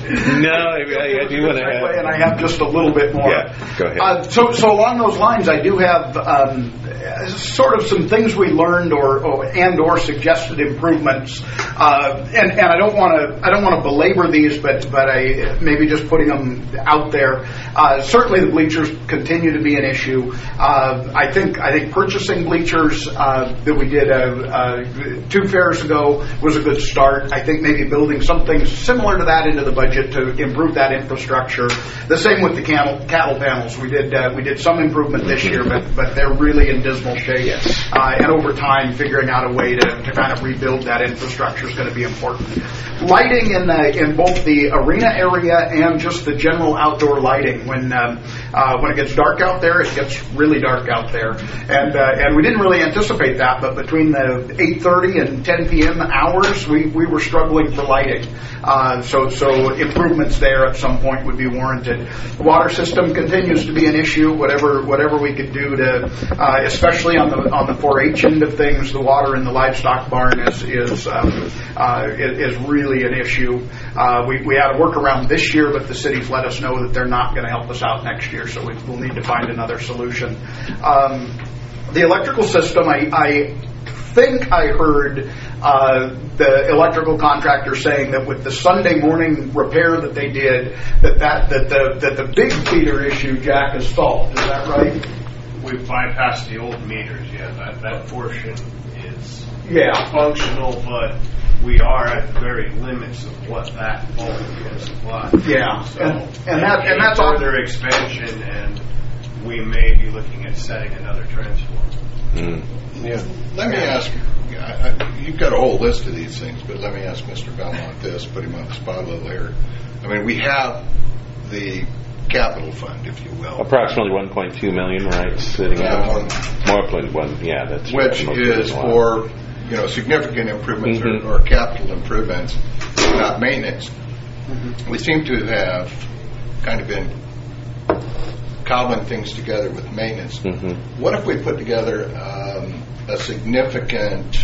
[SPEAKER 3] I do want to have...
[SPEAKER 8] And I have just a little bit more.
[SPEAKER 3] Yeah, go ahead.
[SPEAKER 8] So along those lines, I do have sort of some things we learned or suggested improvements. And I don't want to belabor these, but I maybe just putting them out there. Certainly the bleachers continue to be an issue. I think purchasing bleachers that we did 2 fairs ago was a good start. I think maybe building something similar to that into the budget to improve that infrastructure. The same with the cattle panels. We did some improvement this year, but they're really in dismal shape. And over time, figuring out a way to kind of rebuild that infrastructure is going to be important. Lighting in both the arena area and just the general outdoor lighting. When it gets dark out there, it gets really dark out there. And we didn't really anticipate that, but between the 8:30 and 10 p.m. hours, we were struggling for lighting. So improvements there at some point would be warranted. The water system continues to be an issue. Whatever we could do to, especially on the 4-H end of things, the water in the livestock barn is really an issue. We had a workaround this year, but the city's let us know that they're not going to help us out next year, so we'll need to find another solution. The electrical system, I think I heard the electrical contractor saying that with the Sunday morning repair that they did, that the big feeder issue, Jack, is solved. Is that right?
[SPEAKER 11] We've bypassed the old meters. Yeah, that portion is functional, but we are at the very limits of what that bulk can supply.
[SPEAKER 8] Yeah,
[SPEAKER 11] so
[SPEAKER 8] and that's
[SPEAKER 11] further expansion, and we may be looking at setting another transformer.
[SPEAKER 6] Yeah. Let me ask you, you've got a whole list of these things, but let me ask Mr. Belmont this, put him on the spot a little here. I mean, we have the capital fund, if you will.
[SPEAKER 3] Approximately $1.2 million, right, sitting out. More than one, that's
[SPEAKER 6] which is for significant improvements or capital improvements, not maintenance. Mm-hmm. We seem to have kind of been cobbling things together with maintenance. Mm-hmm. What if we put together a significant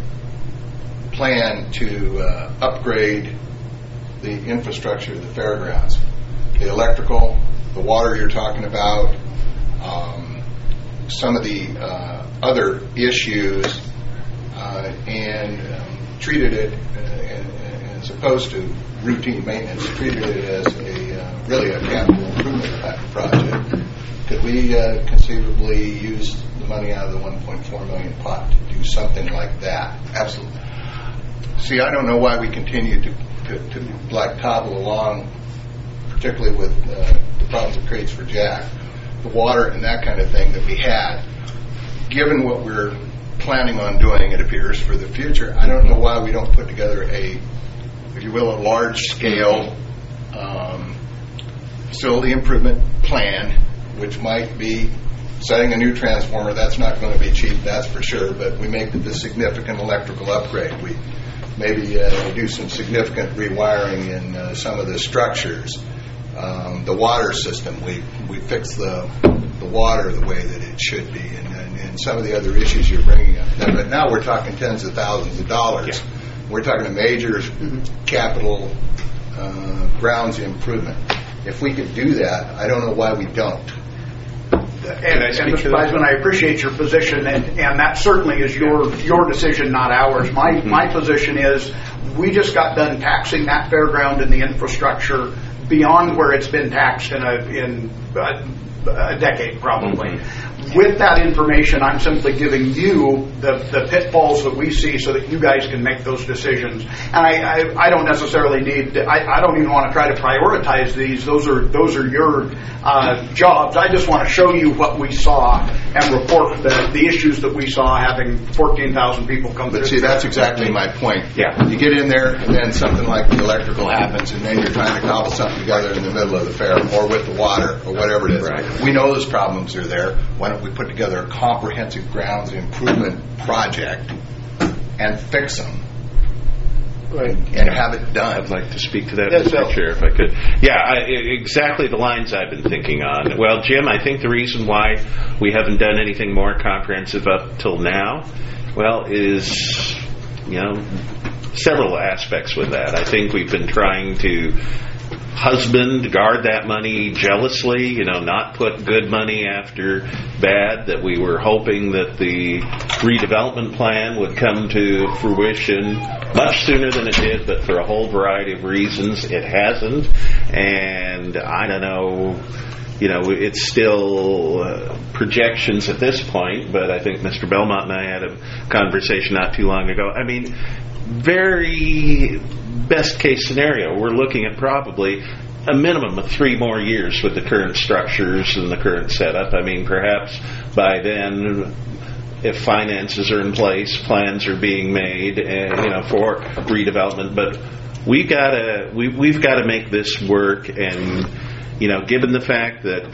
[SPEAKER 6] plan to upgrade the infrastructure of the fairgrounds? The electrical, the water you're talking about, some of the other issues, and treated it as opposed to routine maintenance, treated it as really a capital improvement type of project. Could we conceivably use the money out of the $1.4 million pot to do something like that?
[SPEAKER 4] Absolutely.
[SPEAKER 6] See, I don't know why we continue to like cobble along, particularly with the problems it creates for Jack, the water and that kind of thing that we had. Given what we're planning on doing, it appears, for the future, I don't know why we don't put together if you will, a large-scale facility improvement plan, which might be setting a new transformer. That's not going to be cheap, that's for sure, but we make the significant electrical upgrade. We maybe do some significant rewiring in some of the structures. The water system, we fix the water the way that it should be, and some of the other issues you're bringing up. But now we're talking tens of thousands of dollars. Yeah. We're talking a major capital grounds improvement. If we could do that, I don't know why we don't.
[SPEAKER 8] And Mr. Weisman, I appreciate your position, and that certainly is your decision, not ours. My position is we just got done taxing that fairground and the infrastructure beyond where it's been taxed in a decade, probably. Mm-hmm. With that information, I'm simply giving you the pitfalls that we see so that you guys can make those decisions. And I don't necessarily need, I don't even want to try to prioritize these. Those are your jobs. I just want to show you what we saw and report the issues that we saw having 14,000 people come through.
[SPEAKER 6] But see, that's exactly my point. Yeah. You get in there and then something like the electrical happens and then you're trying to cobble something together in the middle of the fair or with the water or whatever it is. Right. We know those problems are there. Why don't we put together a comprehensive grounds improvement project and fix them? Right. And have it done.
[SPEAKER 3] I'd like to speak to that, Mr. Chair, if I could. Yeah, exactly the lines I've been thinking on. Well, Jim, I think the reason why we haven't done anything more comprehensive up till now, is, several aspects with that. I think we've been trying to guard that money jealously, not put good money after bad, that we were hoping that the redevelopment plan would come to fruition much sooner than it did, but for a whole variety of reasons it hasn't. And I don't know, it's still projections at this point, but I think Mr. Belmont and I had a conversation not too long ago. I mean, very best case scenario, we're looking at probably a minimum of 3 more years with the current structures and the current setup. I mean, perhaps by then, if finances are in place, plans are being made, for redevelopment. But we've got to make this work, and given the fact that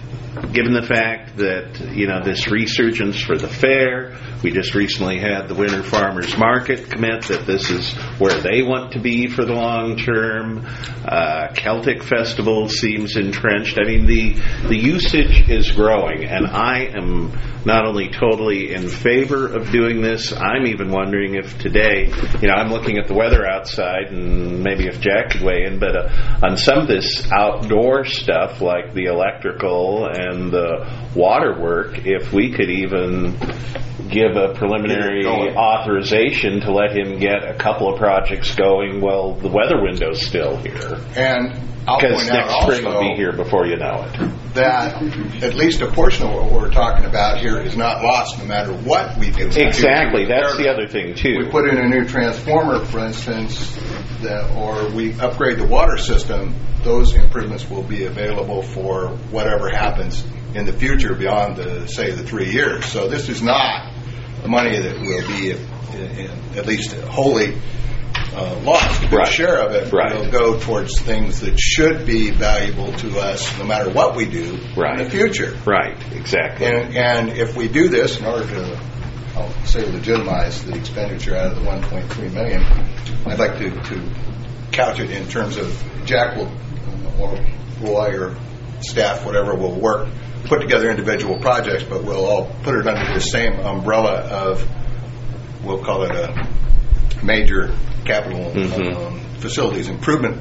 [SPEAKER 3] this resurgence for the fair, we just recently had the Winter Farmers Market commit that this is where they want to be for the long term. Celtic Festival seems entrenched. I mean, the usage is growing, and I am not only totally in favor of doing this, I'm even wondering if today, I'm looking at the weather outside, and maybe if Jack could weigh in, but on some of this outdoor stuff like the electrical and the water work, if we could even give a preliminary authorization to let him get a couple of projects going while the weather window's still here.
[SPEAKER 6] And I'll
[SPEAKER 3] because
[SPEAKER 6] point out
[SPEAKER 3] next spring
[SPEAKER 6] also
[SPEAKER 3] will be here before you know it.
[SPEAKER 6] That at least a portion of what we're talking about here is not lost no matter what we do.
[SPEAKER 3] Exactly. That's the other thing, too.
[SPEAKER 6] We put in a new transformer, for instance, or we upgrade the water system, those improvements will be available for whatever happens in the future beyond, the 3 years. So this is not the money that will be at least wholly lost. A good share of it will go towards things that should be valuable to us no matter what we do in the future.
[SPEAKER 3] Right, exactly.
[SPEAKER 6] And if we do this in order to, I'll say, legitimize the expenditure out of the $1.3 million, I'd like to couch it in terms of Jack will, or Roy or staff, whatever, will work, put together individual projects, but we'll all put it under the same umbrella of, we'll call it a major capital facilities improvement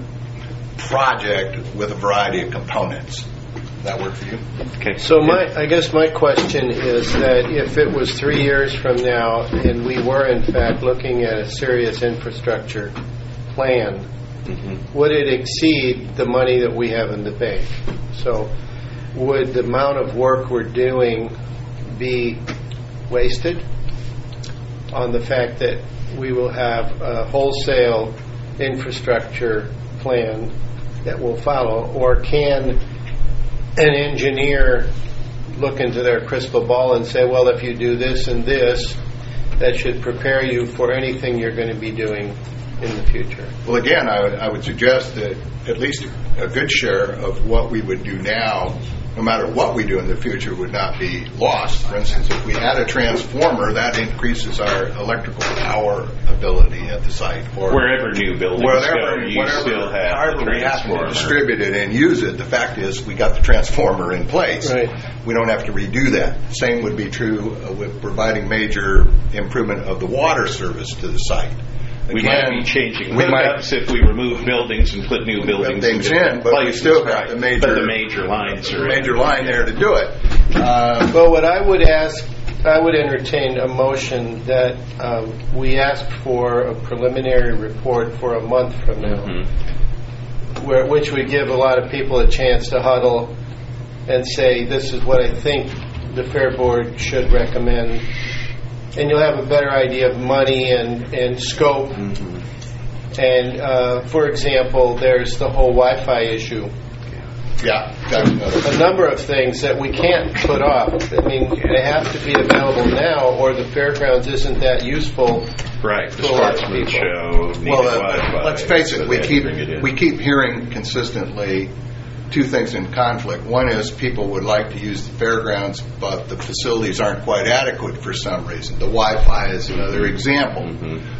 [SPEAKER 6] project with a variety of components. Does that work for you?
[SPEAKER 1] Okay. So I guess my question is that if it was 3 years from now and we were in fact looking at a serious infrastructure plan, would it exceed the money that we have in the bank? So would the amount of work we're doing be wasted on the fact that we will have a wholesale infrastructure plan that will follow? Or can an engineer look into their crystal ball and say, well, if you do this and this, that should prepare you for anything you're going to be doing in the future?
[SPEAKER 6] Well, again, I would suggest that at least a good share of what we would do now, no matter what we do in the future, would not be lost. For instance, if we add a transformer, that increases our electrical power ability at the site. Or
[SPEAKER 3] wherever new buildings go, you still have
[SPEAKER 6] however we have to distribute it and use it. The fact is, we got the transformer in place.
[SPEAKER 1] Right.
[SPEAKER 6] We don't have to redo that. Same would be true with providing major improvement of the water service to the site.
[SPEAKER 3] We might be changing hookups if we remove buildings and put new buildings
[SPEAKER 6] in, but we still got the
[SPEAKER 3] major lines are
[SPEAKER 6] major line there to do it.
[SPEAKER 1] Well, what I would ask, I would entertain a motion that we ask for a preliminary report for a month from now, which would give a lot of people a chance to huddle and say, this is what I think the Fair Board should recommend. And you'll have a better idea of money and scope. And, for example, there's the whole Wi-Fi issue.
[SPEAKER 6] Yeah.
[SPEAKER 1] A number of things that we can't put off. I mean, they have to be available now, or the fairgrounds isn't that useful.
[SPEAKER 3] Right. The sportsman show.
[SPEAKER 6] Well, let's face it. We keep hearing consistently two things in conflict. One is people would like to use the fairgrounds, but the facilities aren't quite adequate for some reason. The Wi-Fi is another example.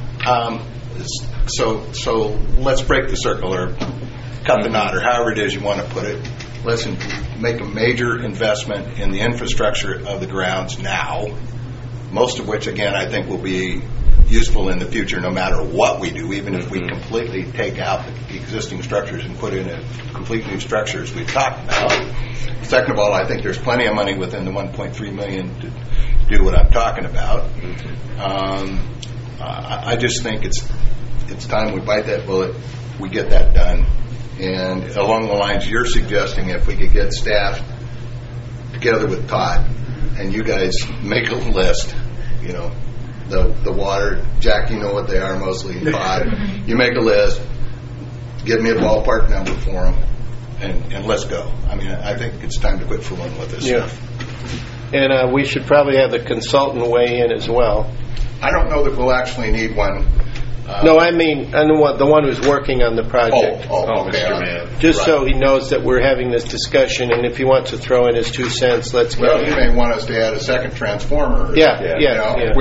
[SPEAKER 6] So let's break the circle or cut the knot, or however it is you want to put it. Let's make a major investment in the infrastructure of the grounds now, most of which, again, I think will be useful in the future no matter what we do, even if we completely take out the existing structures and put in a complete new structures we've talked about. Second of all, I think there's plenty of money within the $1.3 million to do what I'm talking about. I just think it's time we bite that bullet, we get that done. And along the lines you're suggesting, if we could get staff together with Todd and you guys make a list, the water, Jack, you know what they are mostly, Todd. You make a list, give me a ballpark number for them, and let's go. I mean, I think it's time to quit fooling with this stuff.
[SPEAKER 1] And we should probably have the consultant weigh in as well.
[SPEAKER 6] I don't know that we'll actually need one.
[SPEAKER 1] No, I mean the one who's working on the project.
[SPEAKER 3] Mr. Mann.
[SPEAKER 1] Just so he knows that we're having this discussion, and if he wants to throw in his 2 cents, let's go.
[SPEAKER 6] Well, he may want us to add a second transformer.
[SPEAKER 1] Yeah.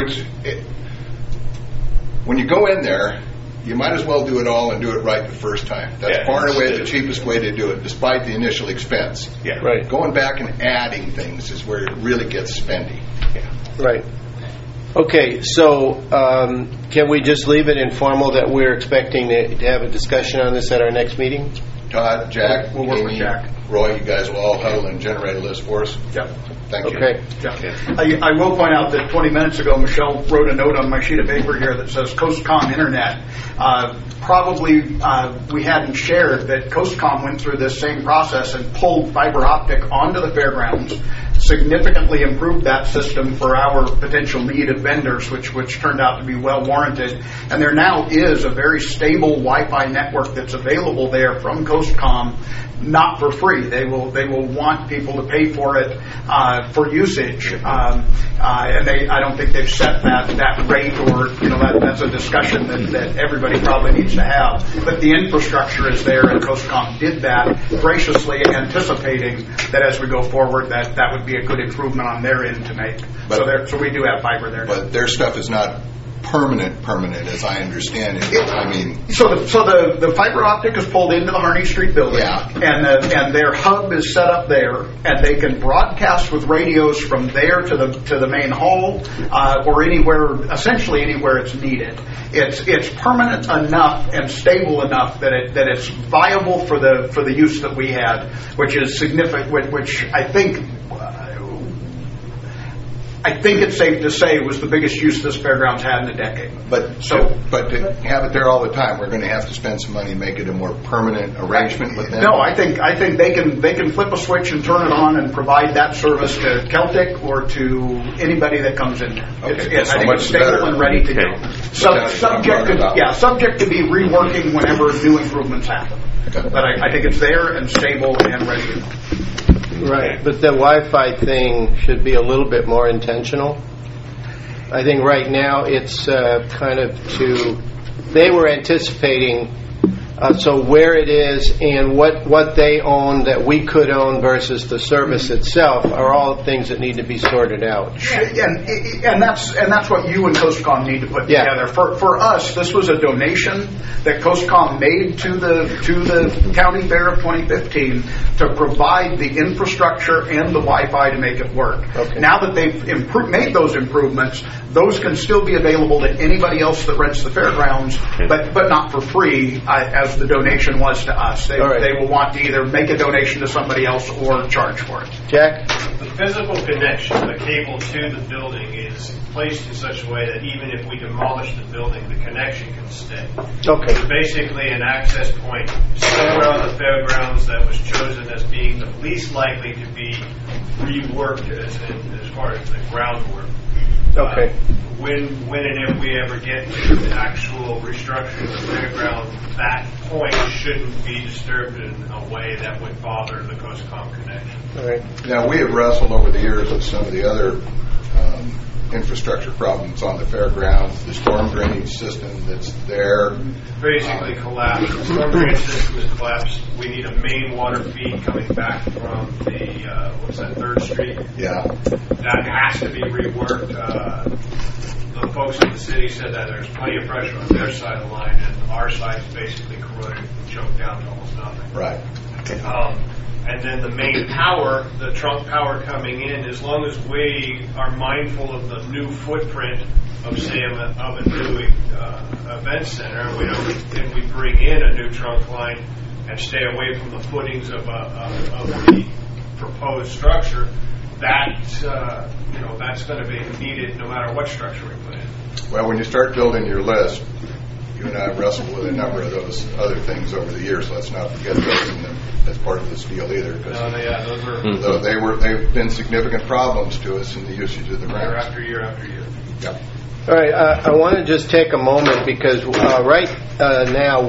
[SPEAKER 6] When you go in there, you might as well do it all and do it right the first time. That's far and away the cheapest way to do it, despite the initial expense.
[SPEAKER 3] Yeah.
[SPEAKER 1] Right.
[SPEAKER 6] Going back and adding things is where it really gets spendy.
[SPEAKER 3] Yeah.
[SPEAKER 1] Right. Okay, so can we just leave it informal that we're expecting to have a discussion on this at our next meeting?
[SPEAKER 6] Todd, Jack,
[SPEAKER 8] we'll work with Jack.
[SPEAKER 6] Roy, you guys will all huddle and generate a list for us?
[SPEAKER 8] Yep.
[SPEAKER 6] Thank you.
[SPEAKER 1] Okay.
[SPEAKER 8] Yeah. I will point out that 20 minutes ago, Michelle wrote a note on my sheet of paper here that says CoastCom Internet. Probably we hadn't shared that CoastCom went through this same process and pulled fiber optic onto the fairgrounds, significantly improved that system for our potential need of vendors, which turned out to be well warranted. And there now is a very stable Wi-Fi network that's available there from CoastCom, not for free. They will want people to pay for it for usage, and I don't think they've set that rate, or that's a discussion that everybody probably needs to have. But the infrastructure is there, and CoastCom did that graciously, anticipating that as we go forward, that would be a good improvement on their end to make. So we do have fiber there.
[SPEAKER 6] But their stuff is not permanent, as I understand it.
[SPEAKER 8] So the fiber optic is pulled into the Harney Street building, and their hub is set up there, and they can broadcast with radios from there to the main hall, or essentially anywhere it's needed. It's permanent enough and stable enough that it's viable for the use that we had, which is significant. Which I think it's safe to say was the biggest use this fairgrounds had in a decade.
[SPEAKER 6] But to have it there all the time, we're going to have to spend some money, make it a more permanent arrangement with them.
[SPEAKER 8] No, I think they can flip a switch and turn it on and provide that service to Celtic or to anybody that comes in there.
[SPEAKER 6] Okay,
[SPEAKER 8] I think it's stable and ready to go. Subject to be reworking whenever new improvements happen. Okay. But I think it's there and stable and ready to go.
[SPEAKER 1] Right, but the Wi-Fi thing should be a little bit more intentional. I think right now it's they were anticipating so where it is and what they own that we could own versus the service itself are all things that need to be sorted out.
[SPEAKER 8] And that's what you and CoastCom need to put together. For us, this was a donation that CoastCom made to the county fair of 2015 to provide the infrastructure and the Wi-Fi to make it work.
[SPEAKER 1] Okay.
[SPEAKER 8] Now that they've made those improvements, those can still be available to anybody else that rents the fairgrounds, but not for free as the donation was to us. They will want to either make a donation to somebody else or charge for it.
[SPEAKER 1] Jack?
[SPEAKER 11] The physical connection, the cable to the building is placed in such a way that even if we demolish the building, the connection can stay.
[SPEAKER 1] Okay.
[SPEAKER 11] It's basically an access point somewhere on the fairgrounds that was chosen as being the least likely to be reworked as far as the groundwork.
[SPEAKER 1] Okay.
[SPEAKER 11] When and if we ever get to the actual restructuring of the fairground, that point shouldn't be disturbed in a way that would bother the CoastCom connection.
[SPEAKER 1] All right.
[SPEAKER 6] Now, we have wrestled over the years with some of the other infrastructure problems on the fairgrounds. The storm drainage system that's there
[SPEAKER 11] basically collapsed. The storm drainage system is collapsed. We need a main water feed coming back from the 3rd Street.
[SPEAKER 6] Yeah.
[SPEAKER 11] That has to be reworked. The folks in the city said that there's plenty of pressure on their side of the line, and our side is basically corroded and choked down to almost nothing.
[SPEAKER 6] Right.
[SPEAKER 11] And then the main power, the trunk power coming in, as long as we are mindful of the new footprint of, say, of a new event center, and we bring in a new trunk line and stay away from the footings of the proposed structure, that's going to be needed no matter what structure we put in.
[SPEAKER 6] Well, when you start building your list, you and I have wrestled with a number of those other things over the years. Let's not forget those as part of this deal either. They've been significant problems to us in the usage of the grounds.
[SPEAKER 11] Year after year.
[SPEAKER 6] Yep.
[SPEAKER 1] All right. I want to just take a moment because right now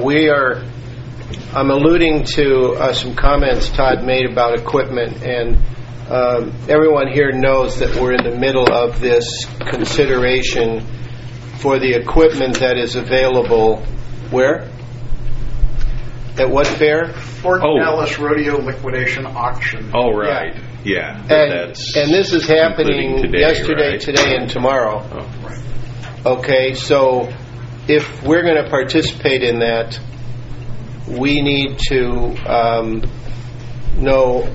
[SPEAKER 1] I'm alluding to some comments Todd made about equipment, and everyone here knows that we're in the middle of this consideration for the equipment that is available. Where? At what fair?
[SPEAKER 8] Fort Dallas Rodeo Liquidation Auction.
[SPEAKER 3] Oh, right. Yeah.
[SPEAKER 1] And this is happening
[SPEAKER 3] today,
[SPEAKER 1] yesterday,
[SPEAKER 3] right?
[SPEAKER 1] today, and tomorrow.
[SPEAKER 3] Oh.
[SPEAKER 8] Right.
[SPEAKER 1] Okay, so if we're going to participate in that, we need to know.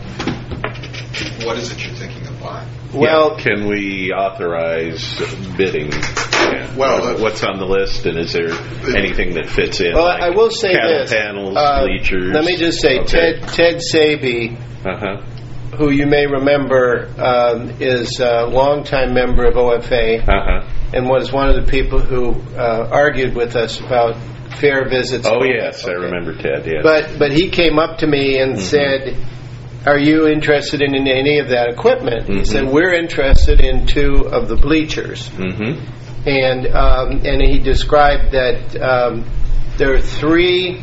[SPEAKER 4] What is it you're thinking of buying?
[SPEAKER 1] Well,
[SPEAKER 3] can we authorize bidding? Yeah.
[SPEAKER 6] Well,
[SPEAKER 3] what's on the list, and is there anything that fits in?
[SPEAKER 1] Well,
[SPEAKER 3] like
[SPEAKER 1] I will say
[SPEAKER 3] cattle
[SPEAKER 1] this.
[SPEAKER 3] panels, bleachers.
[SPEAKER 1] Let me just say,
[SPEAKER 3] okay.
[SPEAKER 1] Ted Sabe, who you may remember is a longtime member of OFA, and was one of the people who argued with us about fair visits.
[SPEAKER 3] Oh yes, I remember Ted. Yes.
[SPEAKER 1] But he came up to me and said, "Are you interested in any of that equipment?" He said, "We're interested in 2 of the bleachers." And he described that there are 3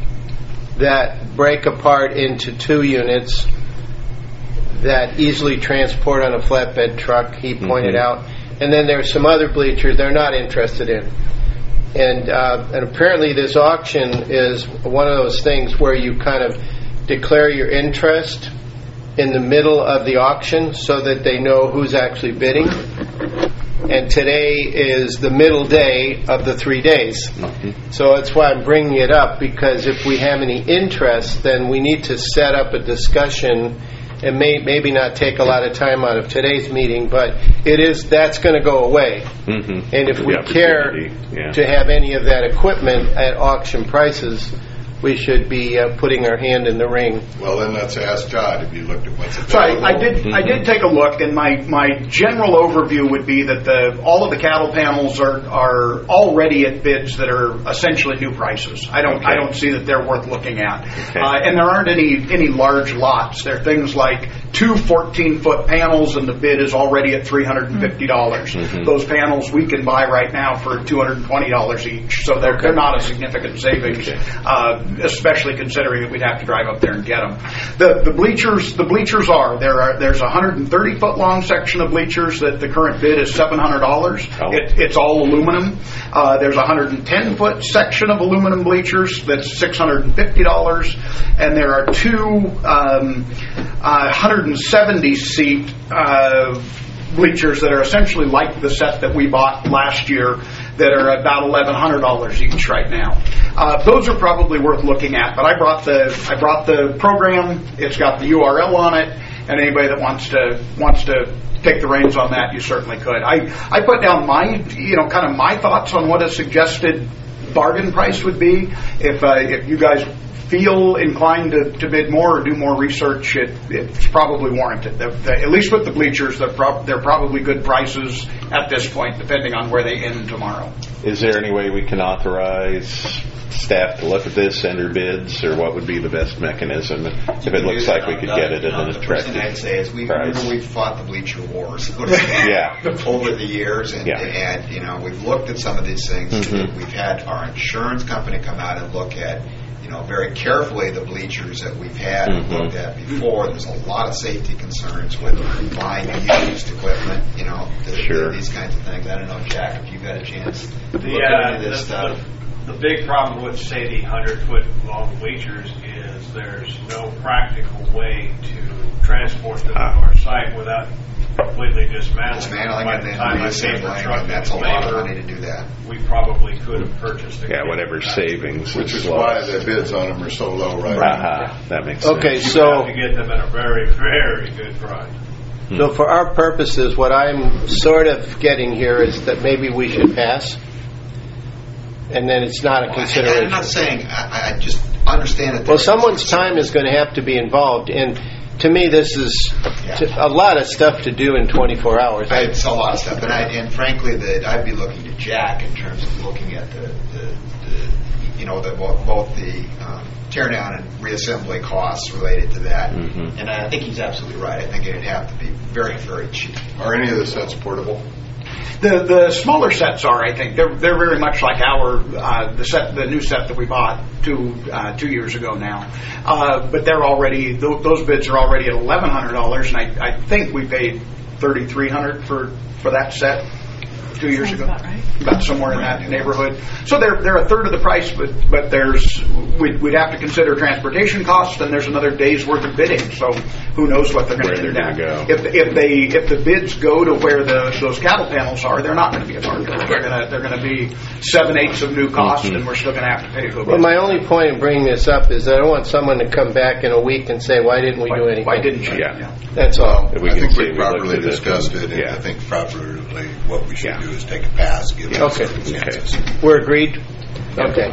[SPEAKER 1] that break apart into 2 units that easily transport on a flatbed truck, he pointed out. And then there are some other bleachers they're not interested in. And apparently this auction is one of those things where you kind of declare your interest in the middle of the auction so that they know who's actually bidding. And today is the middle day of the 3 days. So that's why I'm bringing it up, because if we have any interest, then we need to set up a discussion and maybe not take a lot of time out of today's meeting, but that's going to go away. And if we care to have any of that equipment at auction prices, we should be putting our hand in the ring.
[SPEAKER 6] Well, then let's ask Todd if you looked at what's available.
[SPEAKER 8] So I did take a look, and my general overview would be that all of the cattle panels are already at bids that are essentially new prices. I don't see that they're worth looking at, and there aren't any large lots. There are things like 2 14-foot panels, and the bid is already at $350. Those panels we can buy right now for $220 each, so they're not a significant savings. Especially considering that we'd have to drive up there and get them. The bleachers there's a 130-foot long section of bleachers that the current bid is $700. It's all aluminum. There's a 110-foot section of aluminum bleachers that's $650, and there are 2 170-seat bleachers that are essentially like the set that we bought last year that are about $1,100 each right now. Those are probably worth looking at, but I brought the program. It's got the URL on it, and anybody that wants to take the reins on that, you certainly could. I put down my thoughts on what a suggested bargain price would be. If you guys feel inclined to bid more or do more research, it's probably warranted. At least with the bleachers, they're probably good prices at this point, depending on where they end tomorrow.
[SPEAKER 3] Is there any way we can authorize staff to look at this, enter bids, or what would be the best mechanism if it looks like we could get it at an attractive price?
[SPEAKER 4] The first thing I'd say is we've fought the bleacher wars, so to speak, over the years, and we've looked at some of these things. We've had our insurance company come out and look at very carefully the bleachers that we've had and looked at before. There's a lot of safety concerns with buying used equipment, these kinds of things. I don't know, Jack, if you've had a chance to look into this stuff.
[SPEAKER 11] The big problem with, say, the 100-foot long bleachers is there's no practical way to transport them to our site without completely dismantling
[SPEAKER 4] By the time I paid for truck and that's a lot of money to do that.
[SPEAKER 11] We probably could have purchased it.
[SPEAKER 3] Whatever savings.
[SPEAKER 6] Which is why the bids on them are so low right now.
[SPEAKER 3] That makes sense.
[SPEAKER 1] Okay,
[SPEAKER 11] you have to get them at a very, very good price.
[SPEAKER 1] So for our purposes, what I'm sort of getting here is that maybe we should pass, and then it's not a consideration.
[SPEAKER 4] I'm not saying, I just understand it.
[SPEAKER 1] Well, someone's time is going to have to be involved, and to me, this is a lot of stuff to do in 24 hours.
[SPEAKER 4] It's a lot of stuff, and frankly, I'd be looking to Jack in terms of looking at both the teardown and reassembly costs related to that. And I think he's absolutely right. I think it'd have to be very, very cheap.
[SPEAKER 6] Are any of the sets portable?
[SPEAKER 8] The smaller sets are, I think, they're very much like the new set that we bought 2 years ago now. But they're already those bids are already at $1,100, and I think we paid $3,300 for that set. 2 years ago.
[SPEAKER 9] About right.
[SPEAKER 8] About somewhere in that neighborhood. So they're a third of the price, but we'd have to consider transportation costs, and there's another day's worth of bidding. So who knows what they're going to do now? If the bids go to where those cattle panels are, they're not going to be a market. They're going to be 7/8 of new cost, and we're still going to have to pay.
[SPEAKER 1] Well, my only point in bringing this up is I don't want someone to come back in a week and say, "Why didn't we do anything?"
[SPEAKER 8] Why didn't you?
[SPEAKER 3] Yeah.
[SPEAKER 1] That's all.
[SPEAKER 6] I think we properly discussed it, and I think properly what we should do is take a pass. Give it circumstances.
[SPEAKER 1] We're agreed. Okay.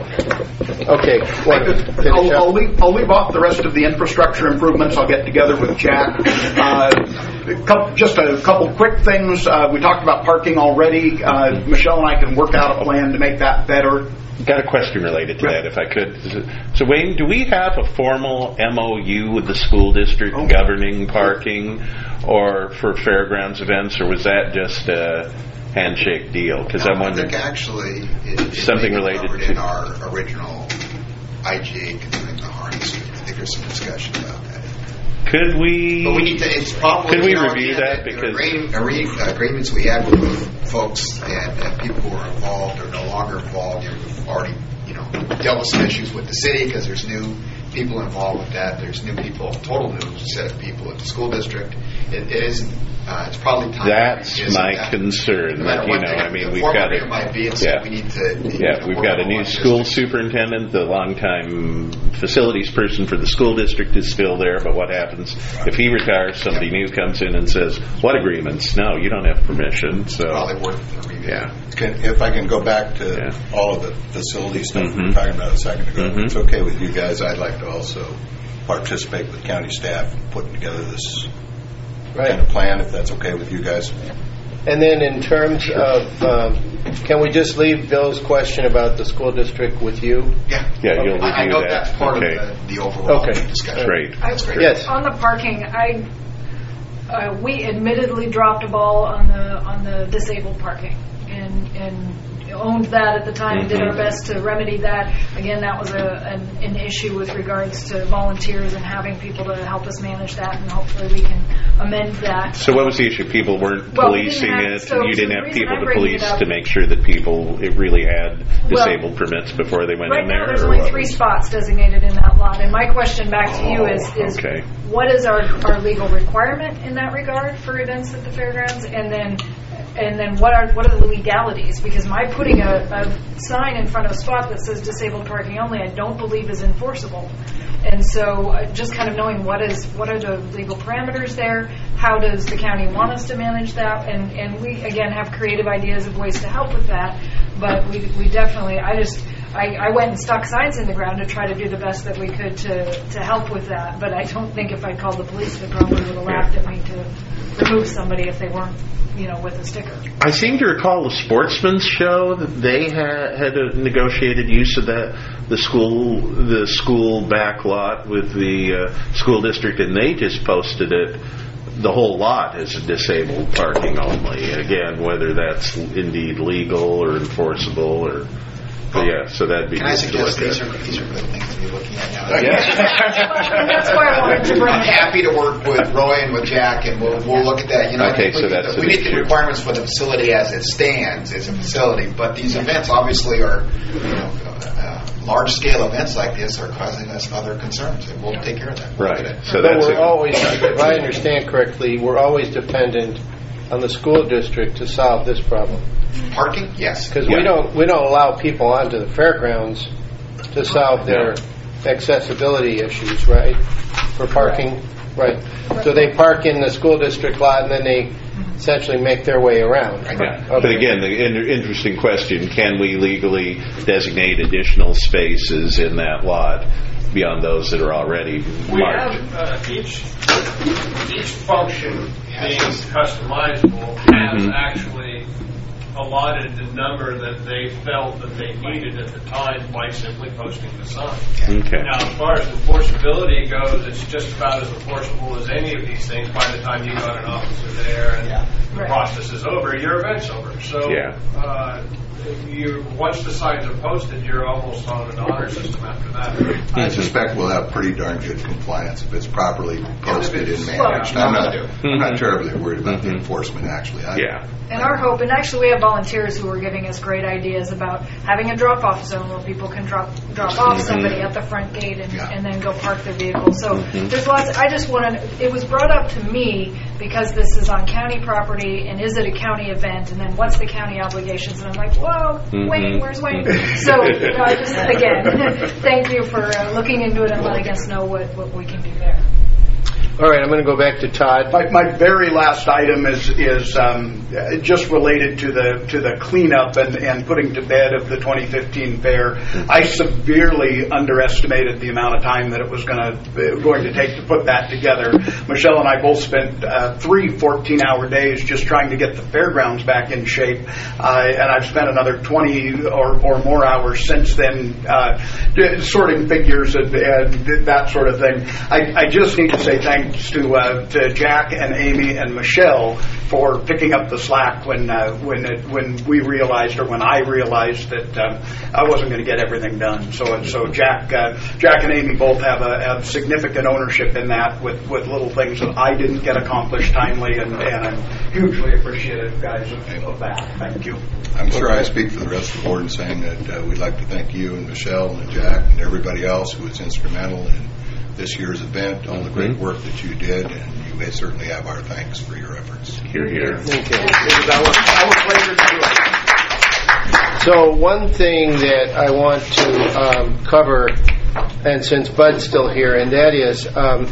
[SPEAKER 8] I'll leave off the rest of the infrastructure improvements. I'll get together with Jack. Just a couple quick things. We talked about parking already. Michelle and I can work out a plan to make that better.
[SPEAKER 3] Got a question related to that, if I could. So, Wayne, do we have a formal MOU with the school district governing parking or for fairgrounds events, or was that just a handshake deal? Because I'm wondering.
[SPEAKER 4] I think actually
[SPEAKER 3] something related to
[SPEAKER 4] in our original IGA concerning the harness. I think there's some discussion about that.
[SPEAKER 3] Could we?
[SPEAKER 4] But we need to. It's probably.
[SPEAKER 3] Could we review that? Because
[SPEAKER 4] agreements we had with folks and people who are involved or no longer involved. We've already dealt with some issues with the city because there's new people involved with that. There's new people, total new set of people at the school district. It isn't. It's probably time.
[SPEAKER 3] That's my concern. That, we've got it.
[SPEAKER 4] We need to.
[SPEAKER 3] We've got a new school superintendent. The longtime facilities person for the school district is still there. But what happens if he retires? Somebody new comes in and says, "What agreements? No, you don't have permission." So
[SPEAKER 4] probably worth a review.
[SPEAKER 3] Yeah.
[SPEAKER 6] If I can go back to all of the facility stuff we were talking about a second ago, if it's okay with you guys, I'd like to also participate with county staff in putting together this kind of plan, if that's okay with you guys.
[SPEAKER 1] And then in terms of, can we just leave Bill's question about the school district with you?
[SPEAKER 4] Yeah,
[SPEAKER 3] you'll review
[SPEAKER 4] I know
[SPEAKER 3] that.
[SPEAKER 4] that's part of the overall discussion.
[SPEAKER 3] Great.
[SPEAKER 4] That's great.
[SPEAKER 1] Yes.
[SPEAKER 10] On the parking, we admittedly dropped a ball on the disabled parking and owned that at the time and did our best to remedy that. Again, that was an issue with regards to volunteers and having people to help us manage that, and hopefully we can amend that.
[SPEAKER 3] So what was the issue? People weren't policing it, and you didn't have people to police to make sure that people really had disabled permits before they went in there?
[SPEAKER 10] Right now there's only 3 spots designated in that lot, and my question back to you is what is our legal requirement in that regard for events at the fairgrounds, and then what are the legalities? Because my putting a sign in front of a spot that says disabled parking only, I don't believe is enforceable. And so just kind of knowing what are the legal parameters there, how does the county want us to manage that, and we, again, have creative ideas of ways to help with that, but we definitely, I went and stuck signs in the ground to try to do the best that we could to help with that, but I don't think if I called the police, they probably would have laughed at me to remove somebody if they weren't with a sticker.
[SPEAKER 3] I seem to recall the Sportsman's Show that they had a negotiated use of the school back lot with the school district, and they just posted it, the whole lot, as a disabled parking only. Again, whether that's indeed legal or enforceable or. So that'd be.
[SPEAKER 4] Can I suggest these are good things to be looking at now?
[SPEAKER 10] That's why I wanted to bring it up.
[SPEAKER 4] I'm happy to work with Roy and with Jack, and we'll look at that. We need the requirements for the facility as it stands as a facility, but these events obviously are, large scale events like this are causing us other concerns, and we'll take care of that.
[SPEAKER 3] Right.
[SPEAKER 1] So we're always, if I understand correctly, we're always dependent on the school district to solve this problem.
[SPEAKER 4] Parking? Yes.
[SPEAKER 1] Because we don't allow people onto the fairgrounds to solve their accessibility issues, right? For parking, right? So they park in the school district lot, and then they essentially make their way around.
[SPEAKER 3] Right. Okay. But again, the interesting question: can we legally designate additional spaces in that lot beyond those that are already marked?
[SPEAKER 11] We have each function being customizable has actually allotted the number that they felt that they needed at the time by simply posting the sign.
[SPEAKER 3] Okay.
[SPEAKER 11] Now, as far as enforceability goes, it's just about as enforceable as any of these things. By the time you got an officer there and the process is over, your event's over. So once the signs are posted, you're almost on an honor system after that.
[SPEAKER 6] I suspect we'll have pretty darn good compliance if it's properly posted and managed. I'm not terribly worried about the enforcement, actually.
[SPEAKER 10] And our hope, and actually we have volunteers who are giving us great ideas about having a drop-off zone where people can drop off somebody at the front gate and then go park their vehicle. So there's lots. I just wanted, it was brought up to me because this is on county property, and is it a county event, and then what's the county obligations? And I'm like, whoa, Wayne, where's Wayne? So just again, thank you for looking into it and letting us know what we can do there.
[SPEAKER 1] All right, I'm going to go back to Todd.
[SPEAKER 8] My very last item is just related to the cleanup and putting to bed of the 2015 fair. I severely underestimated the amount of time that it was going to take to put that together. Michelle and I both spent 3 14-hour days just trying to get the fairgrounds back in shape, and I've spent another 20 or more hours since then sorting figures and that sort of thing. I just need to say thanks to Jack and Amy and Michelle for picking up the slack when we realized, or when I realized that I wasn't going to get everything done. So Jack and Amy both have significant ownership in that with little things that I didn't get accomplished timely, and I'm hugely appreciative, guys, of that. Thank you.
[SPEAKER 6] I'm sure I speak for the rest of the board in saying that we'd like to thank you and Michelle and Jack and everybody else who was instrumental in this year's event, all the great work that you did, and you may certainly have our thanks for your efforts.
[SPEAKER 3] Hear, hear.
[SPEAKER 1] Thank you.
[SPEAKER 8] It was our pleasure to do it.
[SPEAKER 1] So one thing that I want to cover, and since Bud's still here, and that is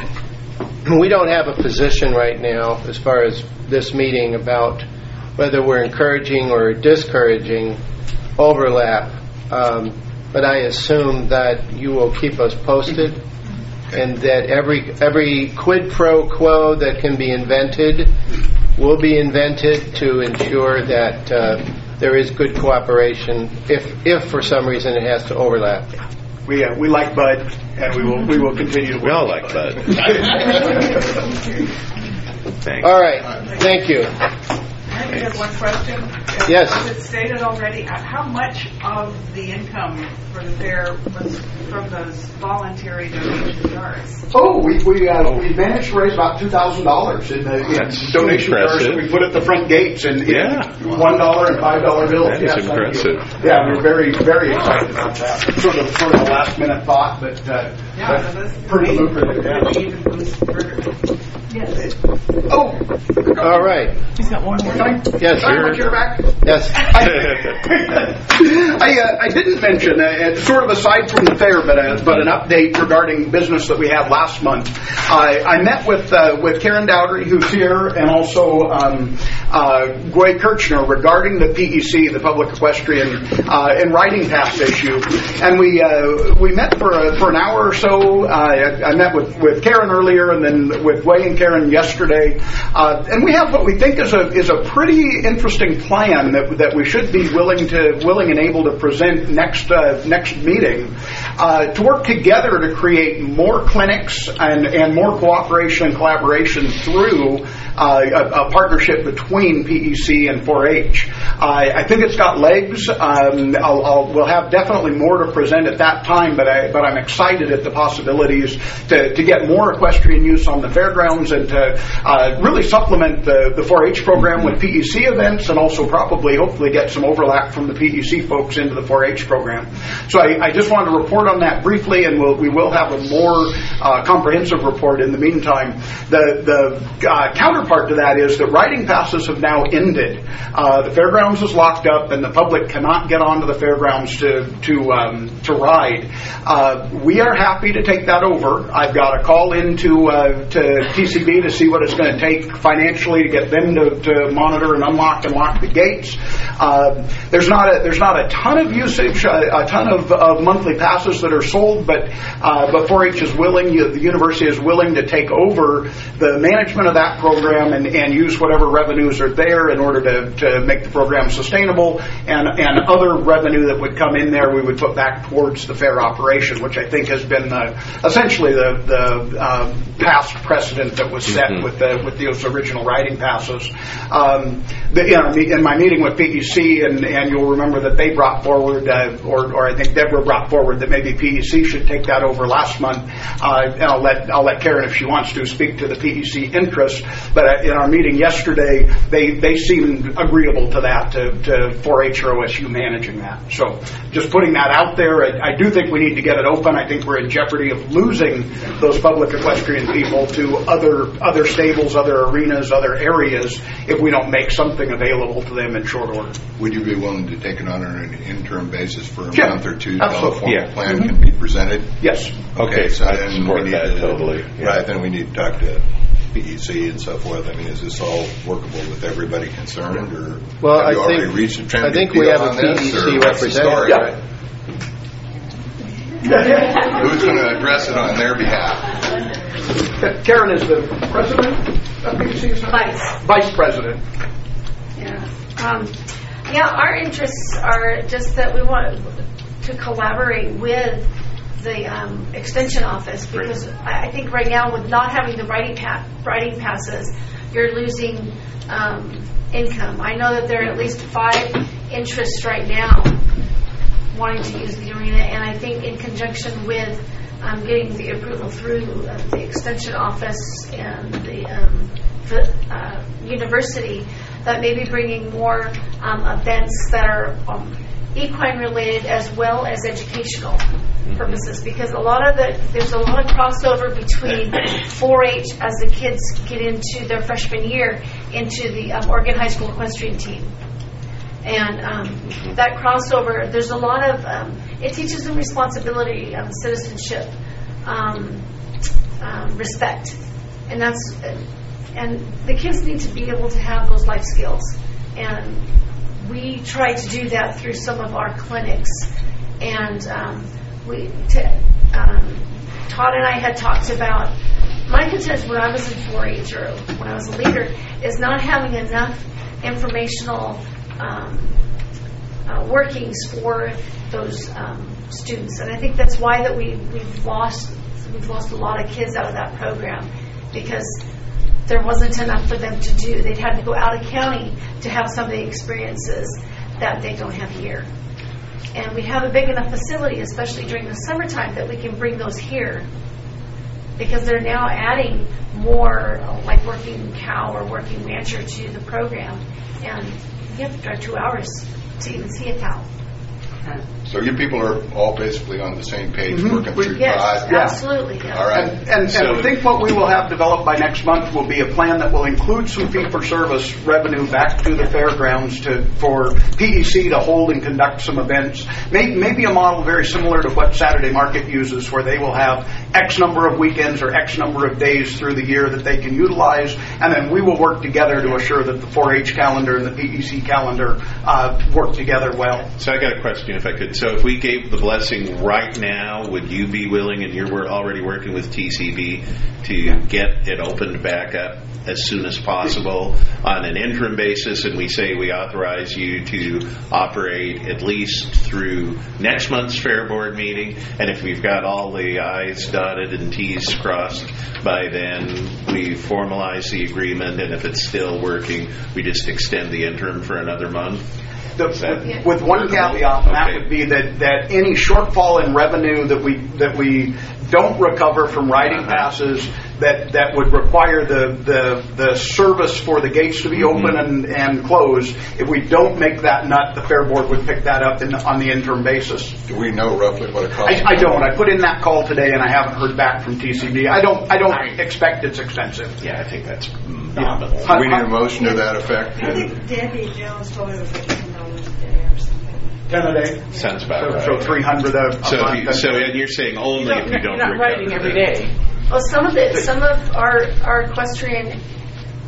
[SPEAKER 1] we don't have a position right now as far as this meeting about whether we're encouraging or discouraging overlap, but I assume that you will keep us posted, and that every quid pro quo that can be invented will be invented to ensure that there is good cooperation if for some reason it has to overlap.
[SPEAKER 8] We like Bud, and we will continue to work.
[SPEAKER 3] We all like Bud. Thanks.
[SPEAKER 1] All right. Thank you.
[SPEAKER 9] I have one question.
[SPEAKER 1] Yes.
[SPEAKER 9] Was it stated already, how much of the income for the fair was from those voluntary donation jars?
[SPEAKER 8] We managed to raise about $2,000 in donation jars that we put at the front gates, and $1 and $5 bills.
[SPEAKER 3] That is impressive.
[SPEAKER 8] Yeah, we're very, very excited about that. Sort of a last minute thought, but pretty lucrative.
[SPEAKER 9] Even boost further. Yes.
[SPEAKER 1] All right.
[SPEAKER 9] He's got one more.
[SPEAKER 1] Yes,
[SPEAKER 8] sir. Back?
[SPEAKER 1] Yes.
[SPEAKER 8] I didn't mention, sort of aside from the fair, but an update regarding business that we had last month. I met with Karen Dowdry, who's here, and also Gway Kirchner regarding the PEC, the Public Equestrian and Riding Pass issue, and we met for an hour or so. I met with Karen earlier, and then with Gway and Karen yesterday, and we have what we think is a pretty interesting plan that we should be willing and able to present next meeting to work together to create more clinics and more cooperation and collaboration through a partnership between PEC and 4-H. I think it's got legs. We'll have definitely more to present at that time, but I'm excited at the possibilities to get more equestrian use on the fairgrounds and to really supplement the 4-H program with PEC events, and also hopefully get some overlap from the PEC folks into the 4-H program. So I just wanted to report on that briefly, and we will have a more comprehensive report in the meantime. The counterpart to that is that riding passes have now ended. The fairgrounds is locked up, and the public cannot get onto the fairgrounds to ride. We are happy to take that over. I've got a call into to TCB to see what it's going to take financially to get them to monitor and unlock and lock the gates. There's not a ton of usage, a ton of monthly passes that are sold, but 4-H is willing, the university is willing to take over the management of that program program and use whatever revenues are there in order to make the program sustainable, and other revenue that would come in there we would put back towards the fair operation, which I think has been essentially the past precedent that was set with those original riding passes. In my meeting with PEC, and you'll remember that they brought forward, or I think Deborah brought forward that maybe PEC should take that over last month. And I'll let Karen, if she wants to, speak to the PEC interest. But in our meeting yesterday, they seemed agreeable to that, to 4-H or OSU managing that. So just putting that out there, I do think we need to get it open. I think we're in jeopardy of losing those public equestrian people to other stables, other arenas, other areas if we don't make something available to them in short order.
[SPEAKER 6] Would you be willing to take it on an interim basis for a
[SPEAKER 8] Yeah,
[SPEAKER 6] month or two
[SPEAKER 8] absolutely.
[SPEAKER 6] until a formal plan can be presented?
[SPEAKER 8] Yes.
[SPEAKER 6] Okay, so
[SPEAKER 3] I
[SPEAKER 6] then
[SPEAKER 3] support
[SPEAKER 6] we need
[SPEAKER 3] that
[SPEAKER 6] to,
[SPEAKER 3] totally. Yeah.
[SPEAKER 6] Right, then we need to talk to PEC and so forth. I mean, is this all workable with everybody concerned, or
[SPEAKER 1] Well,
[SPEAKER 6] have you
[SPEAKER 1] I
[SPEAKER 6] already
[SPEAKER 1] think-
[SPEAKER 6] reached a trend
[SPEAKER 1] I think we have a
[SPEAKER 6] on this, or
[SPEAKER 1] PEC
[SPEAKER 6] what's the story?
[SPEAKER 1] representative.
[SPEAKER 6] Who's going to address it on their behalf?
[SPEAKER 8] Karen is the president of PEC? Vice president.
[SPEAKER 5] Yeah, our interests are just that we want to collaborate with the extension office, because I think right now with not having the riding passes, you're losing income. I know that there are at least 5 interests right now wanting to use the arena, and I think in conjunction with getting the approval through the extension office and the university, that maybe bringing more events that are equine related as well as educational purposes, because there's a lot of crossover between 4-H as the kids get into their freshman year into the Oregon High School equestrian team. And that crossover, there's a lot of, it teaches them responsibility, citizenship, respect. And the kids need to be able to have those life skills. And we try to do that through some of our clinics. And Todd and I had talked about, my concern when I was in 4-H or when I was a leader is not having enough informational workings for those students, and I think that's why that we've lost a lot of kids out of that program, because there wasn't enough for them to do. They'd had to go out of county to have some of the experiences that they don't have here. And we have a big enough facility, especially during the summertime, that we can bring those here, because they're now adding more like working cow or working rancher to the program, and you have to drive 2 hours to even see a cow.
[SPEAKER 6] So you people are all basically on the same page, working through
[SPEAKER 5] Yes,
[SPEAKER 6] Todd?
[SPEAKER 5] absolutely. Yeah.
[SPEAKER 6] All right.
[SPEAKER 8] And I think what we will have developed by next month will be a plan that will include some fee-for-service revenue back to the fairgrounds for PEC to hold and conduct some events. Maybe a model very similar to what Saturday Market uses, where they will have X number of weekends or X number of days through the year that they can utilize, and then we will work together to assure that the 4-H calendar and the PEC calendar work together well.
[SPEAKER 3] So I got a question, if I could. So if we gave the blessing right now, would you be willing, and you're already working with TCB, to get it opened back up as soon as possible on an interim basis, and we say we authorize you to operate at least through next month's Fair Board meeting, and if we've got all the I's dotted and T's crossed by then, we formalize the agreement, and if it's still working, we just extend the interim for another month?
[SPEAKER 8] With one caveat, and that would be that any shortfall in revenue that we don't recover from riding passes that would require the service for the gates to be open and closed, if we don't make that nut, the Fair Board would pick that up on the interim basis.
[SPEAKER 6] Do we know roughly what it costs?
[SPEAKER 8] I don't. I put in that call today, and I haven't heard back from TCB. I don't expect it's extensive.
[SPEAKER 3] Yeah, I think that's
[SPEAKER 6] nominal. Do we need a motion to that effect?
[SPEAKER 9] I think Debbie Jones told me it was like $10 a day or something.
[SPEAKER 8] 10 a day.
[SPEAKER 3] Sounds about right.
[SPEAKER 8] So 300 a month.
[SPEAKER 3] So and you're saying only if you don't
[SPEAKER 9] You're not riding every day.
[SPEAKER 5] Well, some of our equestrian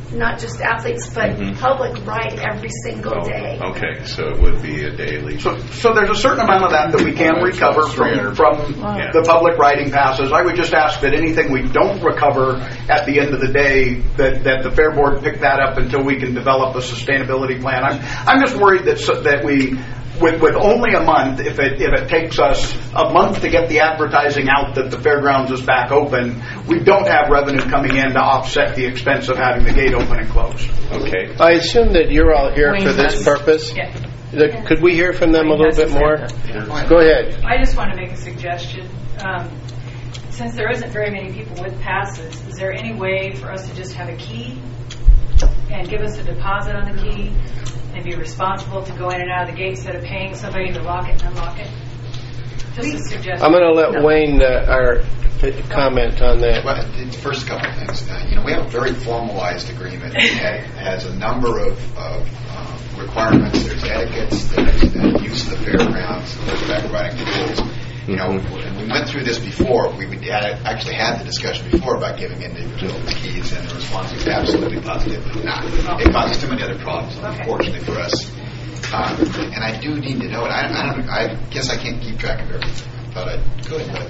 [SPEAKER 5] not just athletes, but public ride every single day.
[SPEAKER 3] Okay, so it would be a daily.
[SPEAKER 8] So there's a certain amount of that we can recover from the public riding passes. I would just ask that anything we don't recover at the end of the day, that the Fair Board pick that up until we can develop a sustainability plan. I'm just worried that we, with only a month, if it takes us a month to get the advertising out that the fairgrounds is back open, we don't have revenue coming in to offset the expense of having the gate open and closed.
[SPEAKER 3] Okay.
[SPEAKER 1] I assume that you're all here for this purpose.
[SPEAKER 10] Yeah.
[SPEAKER 1] Could we hear from them a little bit more? Go ahead.
[SPEAKER 10] I just want to make a suggestion. Since there isn't very many people with passes, is there any way for us to just have a key and give us a deposit on the key and be responsible to go in and out of the gate instead of paying somebody to lock it and unlock it? Just a suggestion.
[SPEAKER 1] I'm going to let Wayne comment on that.
[SPEAKER 4] Well, first, a couple of things. We have a very formalized agreement that has a number of requirements. There's etiquettes, there's use of the fairgrounds, horseback riding rules. And we went through this before. We actually had the discussion before about giving individuals keys, and the response was absolutely positively not. It causes too many other problems, unfortunately for us. And I do need to know it. I guess I can't keep track of everything. I thought I could, but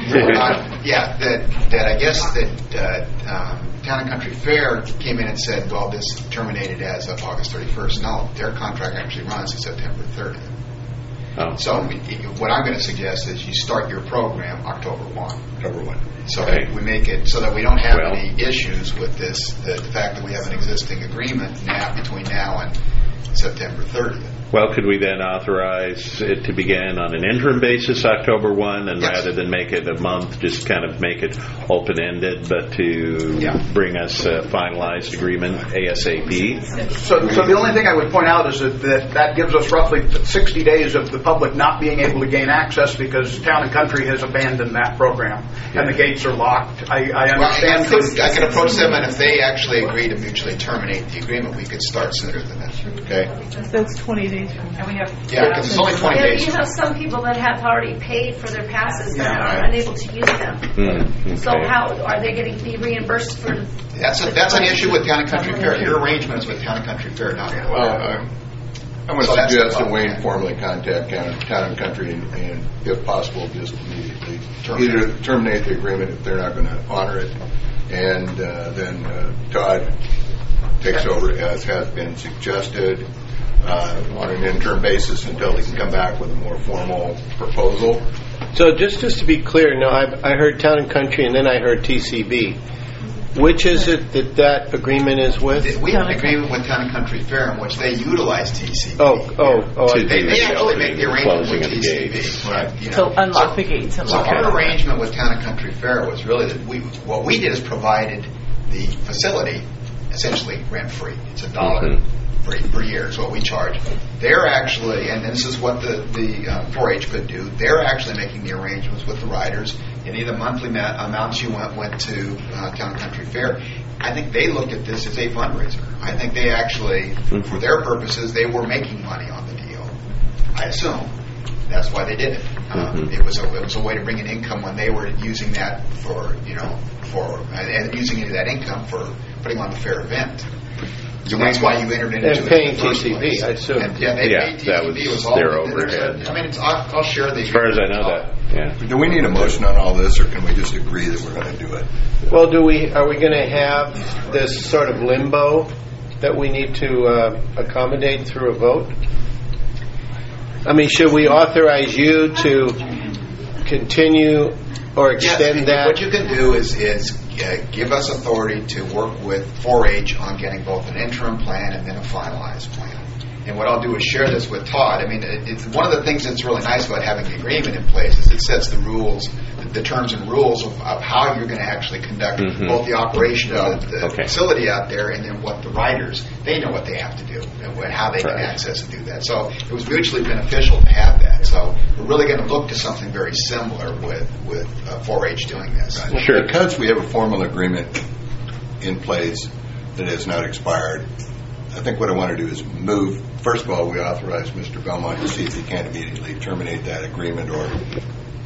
[SPEAKER 4] I guess that Town and Country Fair came in and said, well, this terminated as of August 31st. No, their contract actually runs to September 30th. Oh. So what I'm going to suggest is you start your program October 1.
[SPEAKER 6] October 1.
[SPEAKER 4] So we make it so that we don't have any issues with this, the fact that we have an existing agreement now between now and September 30th.
[SPEAKER 3] Well, could we then authorize it to begin on an interim basis October 1, and rather than make it a month, just kind of make it open-ended, but to bring us a finalized agreement ASAP?
[SPEAKER 8] So the only thing I would point out is that gives us roughly 60 days of the public not being able to gain access because Town and Country has abandoned that program, and the gates are locked. I understand.
[SPEAKER 4] I could approach them, and if they actually agree to mutually terminate the agreement, we could start sooner than that. Okay?
[SPEAKER 9] That's 20 days. And we have
[SPEAKER 4] because it's only 20 days.
[SPEAKER 5] You have some people that have already paid for their passes that are unable to use them. So how are they going to be reimbursed for?
[SPEAKER 4] That's an issue with Town and Country Fair. Your arrangement is with Town and Country Fair, not with.
[SPEAKER 6] I'm going to suggest that Wayne formally contact Town and Country and, if possible, just immediately either terminate the agreement if they're not going to honor it, and then Todd takes over as has been suggested. On an interim basis until they can come back with a more formal proposal.
[SPEAKER 1] So just to be clear, now I heard Town and Country and then I heard TCB. Which is it that agreement is with?
[SPEAKER 4] We have an agreement with Town and Country Fair in which they utilize TCB. They actually make the arrangement with TCB. Right.
[SPEAKER 9] To unlock the gates.
[SPEAKER 4] So our arrangement with Town and Country Fair was really that what we did is provided the facility essentially rent-free. It's $1 per year is what we charge. They're actually, and this is what the 4-H could do, they're actually making the arrangements with the riders. Any of the monthly amounts you went to Town and Country Fair. I think they looked at this as a fundraiser. I think they actually, for their purposes, they were making money on the deal. I assume. That's why they did it. It was a way to bring in income when they were using that and using that income for putting on the fair event. So that's why you entered into
[SPEAKER 1] and paying TCB, I assume.
[SPEAKER 4] They paid TCB.
[SPEAKER 3] That was their overhead.
[SPEAKER 4] I mean, I'll share the.
[SPEAKER 3] As far as I know that. Yeah.
[SPEAKER 6] Do we need a motion on all this, or can we just agree that we're going to do it?
[SPEAKER 1] Well, are we going to have this sort of limbo that we need to accommodate through a vote? I mean, should we authorize you to continue or extend that?
[SPEAKER 4] What you can do is give us authority to work with 4-H on getting both an interim plan and then a finalized plan. And what I'll do is share this with Todd. I mean, it's one of the things that's really nice about having the agreement in place is it sets the rules, the terms and rules of how you're going to actually conduct both the operation of the facility out there and then what the riders, they know what they have to do and how they can access and do that. So it was mutually beneficial to have that. So we're really going to look to something very similar with 4-H doing this.
[SPEAKER 6] Right. Sure. Because we have a formal agreement in place that has not expired, I think what I want to do is move. First of all, we authorize Mr. Belmont to see if he can immediately terminate that agreement or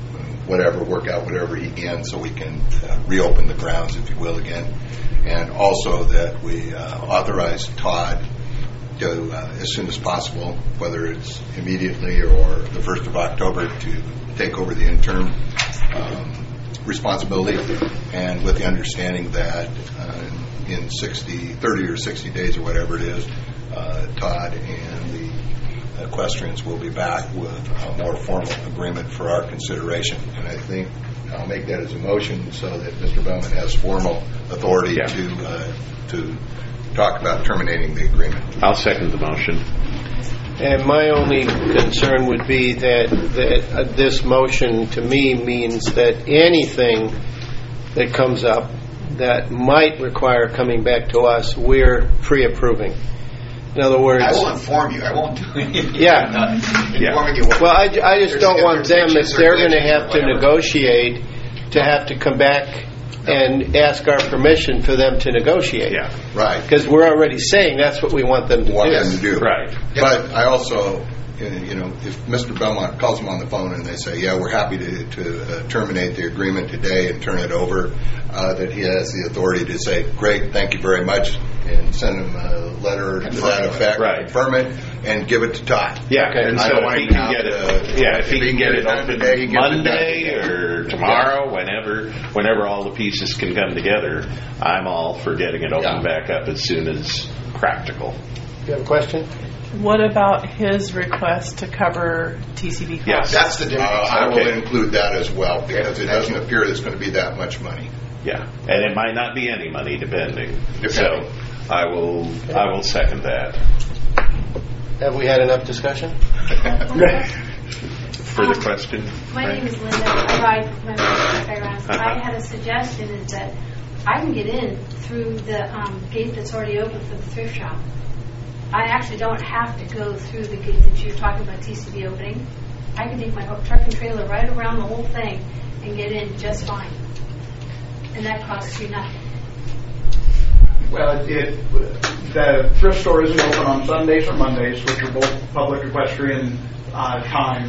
[SPEAKER 6] work out whatever he can so we can reopen the grounds, if you will, again. And also that we authorize Todd to, as soon as possible, whether it's immediately or the 1st of October, to take over the interim responsibility, and with the understanding that in 30 or 60 days or whatever it is, Todd and the equestrians will be back with a more formal agreement for our consideration. And I think I'll make that as a motion so that Mr. Bowman has formal authority to talk about terminating the agreement.
[SPEAKER 3] I'll second the motion.
[SPEAKER 1] And my only concern would be that this motion to me means that anything that comes up that might require coming back to us, we're pre-approving. In other words,
[SPEAKER 4] I will inform you. I won't do anything.
[SPEAKER 1] Yeah.
[SPEAKER 4] Informing you.
[SPEAKER 1] Well, I just don't want them, if they're going to have to negotiate, to have to come back and ask our permission for them to negotiate.
[SPEAKER 3] Yeah.
[SPEAKER 6] Right.
[SPEAKER 1] Because we're already saying that's what we want them to
[SPEAKER 6] do.
[SPEAKER 3] Right.
[SPEAKER 6] But I also, if Mr. Belmont calls them on the phone and they say, yeah, we're happy to terminate the agreement today and turn it over, that he has the authority to say, great, thank you very much, and send him a letter to that effect, confirm it, and give it to Todd.
[SPEAKER 3] Yeah, and so if he can get it, if he can get it open Monday or tomorrow, whenever all the pieces can come together, I'm all for getting it open back up as soon as practical.
[SPEAKER 1] You have a question?
[SPEAKER 12] What about his request to cover TCB costs?
[SPEAKER 6] Yes, that's the difference. I will include that as well, because it doesn't appear there's going to be that much money.
[SPEAKER 3] Yeah, and it might not be any money, depending. So I will second that.
[SPEAKER 1] Have we had enough discussion?
[SPEAKER 3] Further question?
[SPEAKER 13] My name is Linda. I ride my motorcycle fairgrounds. I had a suggestion is that I can get in through the gate that's already open for the thrift shop. I actually don't have to go through the gate that you're talking about TCB opening. I can take my truck and trailer right around the whole thing and get in just fine. And that costs you nothing.
[SPEAKER 8] Well, the thrift store isn't open on Sundays or Mondays, which are both public equestrian times.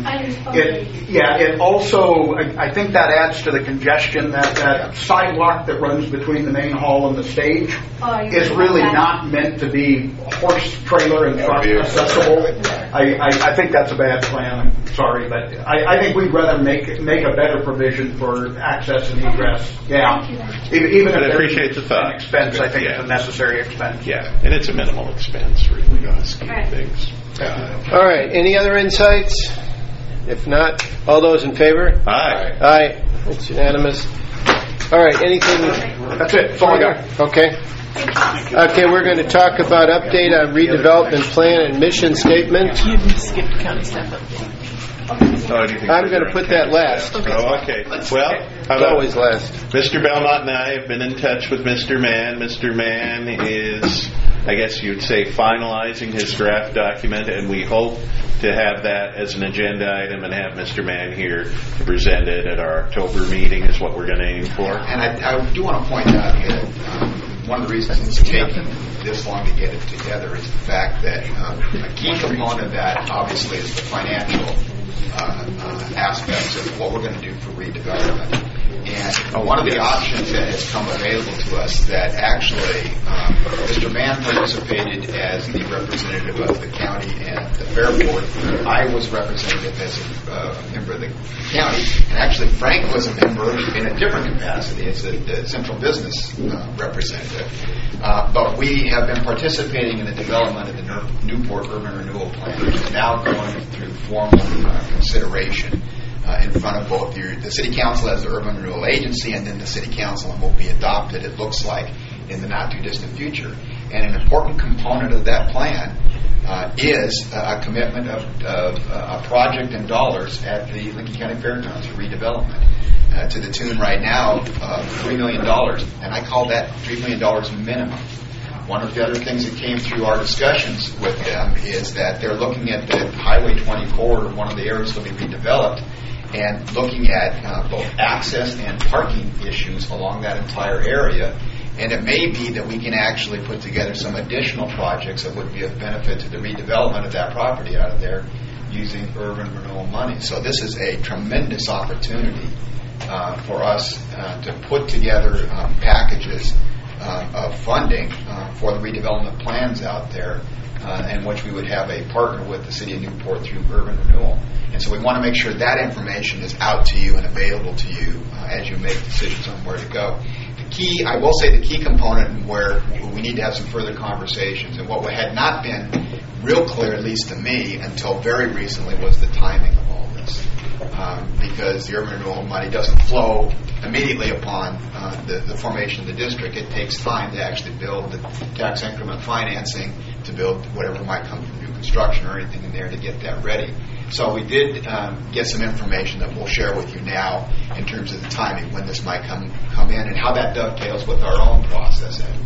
[SPEAKER 8] It also, I think that adds to the congestion. That sidewalk that runs between the main hall and the stage is really not meant to be horse, trailer, and truck accessible. I think that's a bad plan. I'm sorry, but I think we'd rather make a better provision for access and egress. Yeah, even if
[SPEAKER 3] appreciate the thought.
[SPEAKER 8] Expense, I think it's a necessary expense.
[SPEAKER 3] Yeah, and it's a minimal expense, really, on the scheme of things.
[SPEAKER 1] All right. Any other insights? If not, all those in favor?
[SPEAKER 3] Aye.
[SPEAKER 1] Aye. It's unanimous. All right. Anything?
[SPEAKER 8] That's it. That's all I got.
[SPEAKER 1] Okay. Okay. We're going to talk about update on redevelopment plan and mission statement.
[SPEAKER 12] You skipped county staff update.
[SPEAKER 1] I'm going to put that last.
[SPEAKER 3] Oh, okay. Well,
[SPEAKER 1] it's always last.
[SPEAKER 3] Mr. Belmont and I have been in touch with Mr. Mann. Mr. Mann is, I guess you'd say, finalizing his draft document, and we hope to have that as an agenda item and have Mr. Mann here to present it at our October meeting is what we're going to aim for.
[SPEAKER 4] And I do want to point out that one of the reasons it's taken this long to get it together is the fact that a key component of that obviously is the financial aspects of what we're going to do for redevelopment. And one of the options that has come available to us that actually Mr. Mann participated as the representative of the county and the fair board. I was representative as a member of the county, and actually Frank was a member in a different capacity as the central business representative. But we have been participating in the development of the Newport Urban Renewal Plan, which is now going through formal consideration in front of both the City Council as the Urban Renewal Agency and then the City Council, and will be adopted, it looks like, in the not-too-distant future. And an important component of that plan is a commitment of a project in dollars at the Lincoln County Fairgrounds for redevelopment to the tune right now of $3 million. And I call that $3 million minimum. One of the other things that came through our discussions with them is that they're looking at the Highway 20 corridor, one of the areas that will be redeveloped, and looking at both access and parking issues along that entire area. And it may be that we can actually put together some additional projects that would be of benefit to the redevelopment of that property out of there using urban renewal money. So this is a tremendous opportunity for us to put together packages of funding for the redevelopment plans out there, in which we would have a partner with the City of Newport through urban renewal. And so we want to make sure that information is out to you and available to you as you make decisions on where to go. I will say the key component where we need to have some further conversations, and what had not been real clear, at least to me, until very recently, was the timing of all this. Because the urban renewal money doesn't flow immediately upon the formation of the district. It takes time to actually build the tax increment financing, to build whatever might come from new construction or anything in there to get that ready. So we did get some information that we'll share with you now in terms of the timing, when this might come in, and how that dovetails with our own process and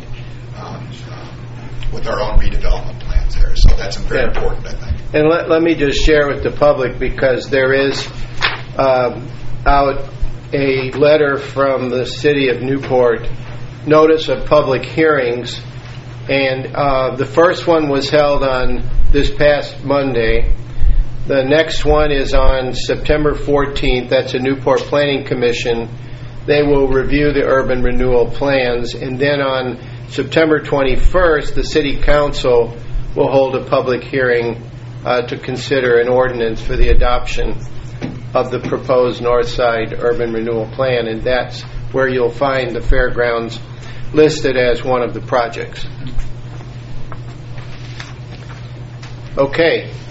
[SPEAKER 4] with our own redevelopment plans there. So that's very important, I think.
[SPEAKER 1] And let me just share with the public, because there is out a letter from the City of Newport, notice of public hearings, and the first one was held on this past Monday. The next one is on September 14th. That's a Newport Planning Commission. They will review the urban renewal plans. And then on September 21st, the City Council will hold a public hearing to consider an ordinance for the adoption of the proposed Northside Urban Renewal Plan. And that's where you'll find the fairgrounds listed as one of the projects. Okay.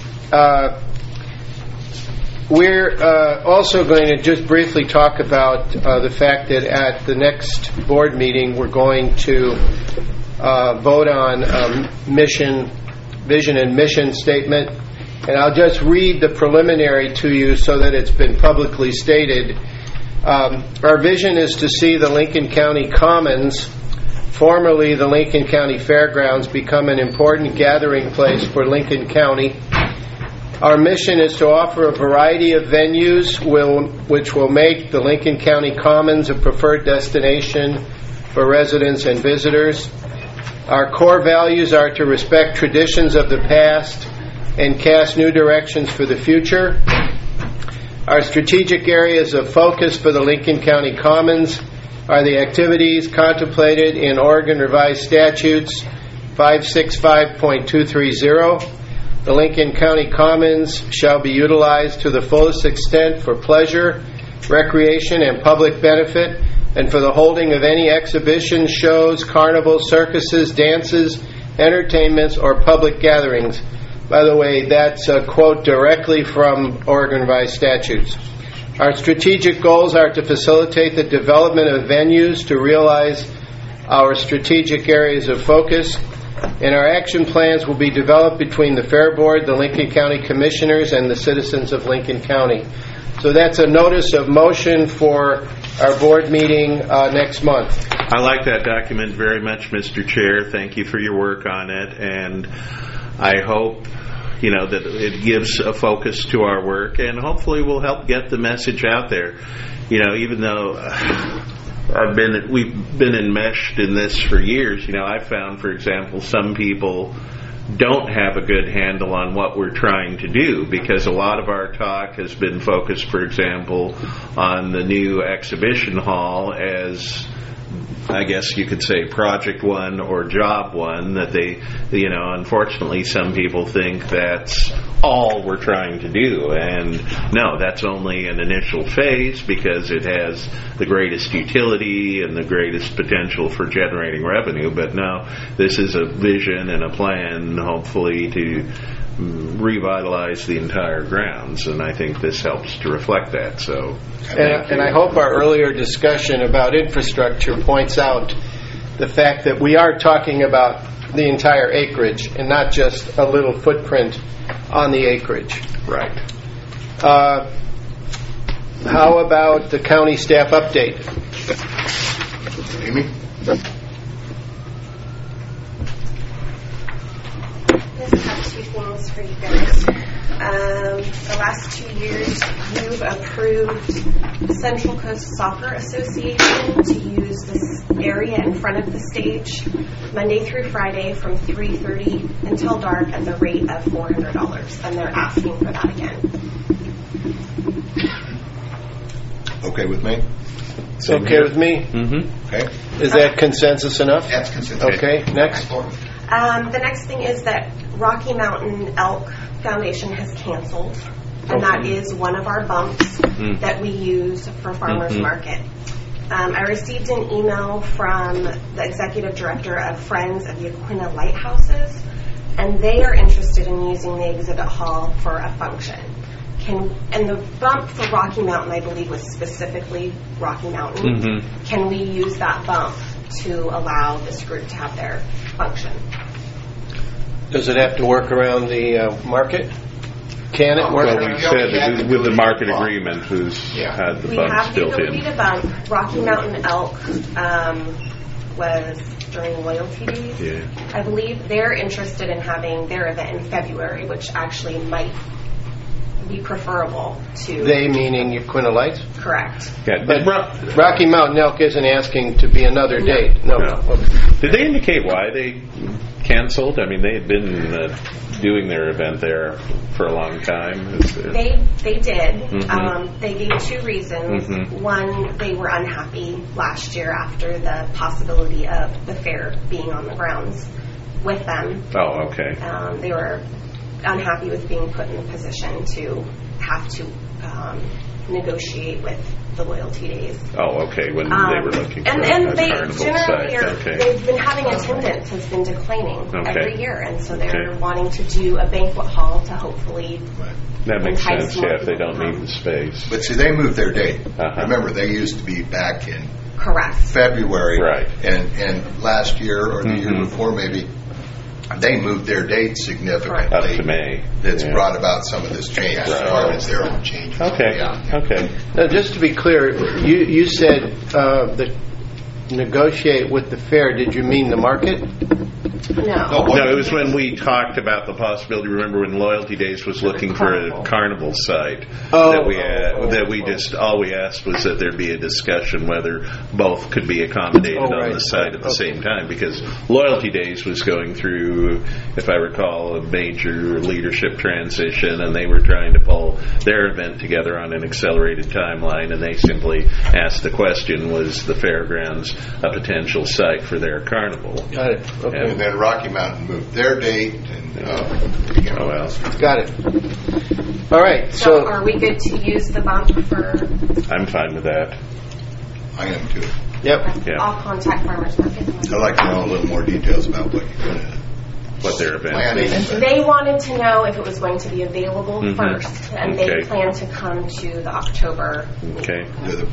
[SPEAKER 1] We're also going to just briefly talk about the fact that at the next board meeting we're going to vote on vision and mission statement. And I'll just read the preliminary to you so that it's been publicly stated. Our vision is to see the Lincoln County Commons, formerly the Lincoln County Fairgrounds, become an important gathering place for Lincoln County. Our mission is to offer a variety of venues which will make the Lincoln County Commons a preferred destination for residents and visitors. Our core values are to respect traditions of the past and cast new directions for the future. Our strategic areas of focus for the Lincoln County Commons are the activities contemplated in Oregon Revised Statutes 565.230. The Lincoln County Commons shall be utilized to the fullest extent for pleasure, recreation, and public benefit, and for the holding of any exhibitions, shows, carnivals, circuses, dances, entertainments, or public gatherings. By the way, that's a quote directly from Oregon Revised Statutes. Our strategic goals are to facilitate the development of venues to realize our strategic areas of focus, and our action plans will be developed between the Fair Board, the Lincoln County Commissioners, and the citizens of Lincoln County. So that's a notice of motion for our board meeting next month.
[SPEAKER 3] I like that document very much, Mr. Chair. Thank you for your work on it, and I hope that it gives a focus to our work, and hopefully will help get the message out there. Even though we've been enmeshed in this for years, I found, for example, some people don't have a good handle on what we're trying to do, because a lot of our talk has been focused, for example, on the new exhibition hall as, I guess you could say, project one or job one, that they, unfortunately some people think that's all we're trying to do. And no, that's only an initial phase, because it has the greatest utility and the greatest potential for generating revenue. But no, this is a vision and a plan, hopefully, to revitalize the entire grounds, and I think this helps to reflect that. So,
[SPEAKER 1] and I hope our earlier discussion about infrastructure points out the fact that we are talking about the entire acreage and not just a little footprint on the acreage.
[SPEAKER 3] Right.
[SPEAKER 1] How about the county staff update?
[SPEAKER 6] Amy?
[SPEAKER 13] Just have two things for you guys.
[SPEAKER 14] The last 2 years, you've approved Central Coast Soccer Association to use this area in front of the stage Monday through Friday from 3:30 until dark at the rate of $400, and they're asking for that again.
[SPEAKER 6] Okay with me?
[SPEAKER 1] It's okay with me?
[SPEAKER 3] Mm-hmm.
[SPEAKER 6] Okay.
[SPEAKER 1] Is that consensus enough?
[SPEAKER 4] That's consensus.
[SPEAKER 1] Okay, next.
[SPEAKER 14] The next thing is that Rocky Mountain Elk Foundation has canceled, and that is one of our bumps that we use for farmers market. I received an email from the executive director of Friends of the Aquinnah Lighthouses, and they are interested in using the exhibit hall for a function. And the bump for Rocky Mountain, I believe, was specifically Rocky Mountain. Can we use that bump to allow this group to have their function?
[SPEAKER 1] Does it have to work around the market? Can it work?
[SPEAKER 3] Well, we said with the market agreement, who's had the bumps built in.
[SPEAKER 14] We have the ability to bump. Rocky Mountain Elk was during loyalty days.
[SPEAKER 3] Yeah.
[SPEAKER 14] I believe they're interested in having their event in February, which actually might be preferable to...
[SPEAKER 1] They meaning Aquinnah Lights?
[SPEAKER 14] Correct.
[SPEAKER 3] Yeah,
[SPEAKER 1] but Rocky Mountain Elk isn't asking to be another date. No.
[SPEAKER 3] Okay. Did they indicate why they canceled? I mean, they had been doing their event there for a long time.
[SPEAKER 14] They did. They gave 2 reasons. One, they were unhappy last year after the possibility of the fair being on the grounds with them.
[SPEAKER 3] Oh, okay.
[SPEAKER 14] They were unhappy with being put in the position to have to negotiate with the loyalty days.
[SPEAKER 3] Oh, okay, when they were looking for a
[SPEAKER 14] they
[SPEAKER 3] carnival
[SPEAKER 14] generally
[SPEAKER 3] site.
[SPEAKER 14] they've been having attendance has been declining every year, and so they're wanting to do a banquet hall to hopefully
[SPEAKER 3] that makes
[SPEAKER 14] entice
[SPEAKER 3] sense, if they don't need the space.
[SPEAKER 6] But see, they moved their date. Remember, they used to be back in February.
[SPEAKER 3] Right.
[SPEAKER 6] And last year, or the year before maybe, they moved their date significantly.
[SPEAKER 3] Up to May.
[SPEAKER 6] That's brought about some of this change.
[SPEAKER 4] It's their own change.
[SPEAKER 3] Okay. Okay.
[SPEAKER 1] Now, just to be clear, you said that negotiate with the fair. Did you mean the market?
[SPEAKER 14] No,
[SPEAKER 3] it was when we talked about the possibility. Remember when Loyalty Days was looking for a carnival site that we just all we asked was that there be a discussion whether both could be accommodated on the site at the same time, because Loyalty Days was going through, if I recall, a major leadership transition, and they were trying to pull their event together on an accelerated timeline, and they simply asked the question, was the fairgrounds a potential site for their carnival?
[SPEAKER 1] Got it. Okay.
[SPEAKER 6] And then Rocky Mountain moved their date, and
[SPEAKER 1] got it. All right.
[SPEAKER 14] So are we good to use the bump for?
[SPEAKER 3] I'm fine with that.
[SPEAKER 6] I am too.
[SPEAKER 1] Yep.
[SPEAKER 3] Yeah.
[SPEAKER 14] I'll contact Farmers Market.
[SPEAKER 6] I'd like to know a little more details about what
[SPEAKER 3] their event
[SPEAKER 6] is.
[SPEAKER 14] They wanted to know if it was going to be available first, and they plan to come to the October.
[SPEAKER 3] Okay.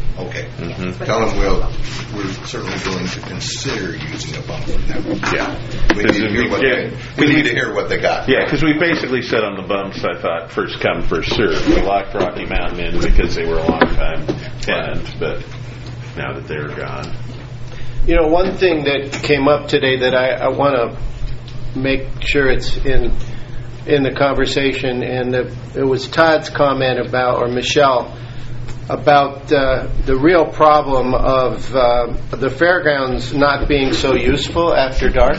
[SPEAKER 6] Tell them we're certainly willing to consider using a bump for them.
[SPEAKER 3] Yeah.
[SPEAKER 6] We need to hear what they got.
[SPEAKER 3] Yeah, because we basically said on the bumps, I thought, first come, first served. We locked Rocky Mountain in because they were a long-time tenant, but now that they're gone.
[SPEAKER 1] You know, one thing that came up today that I want to make sure it's in the conversation, and it was Todd's comment about, or Michelle, about the real problem of the fairgrounds not being so useful after dark.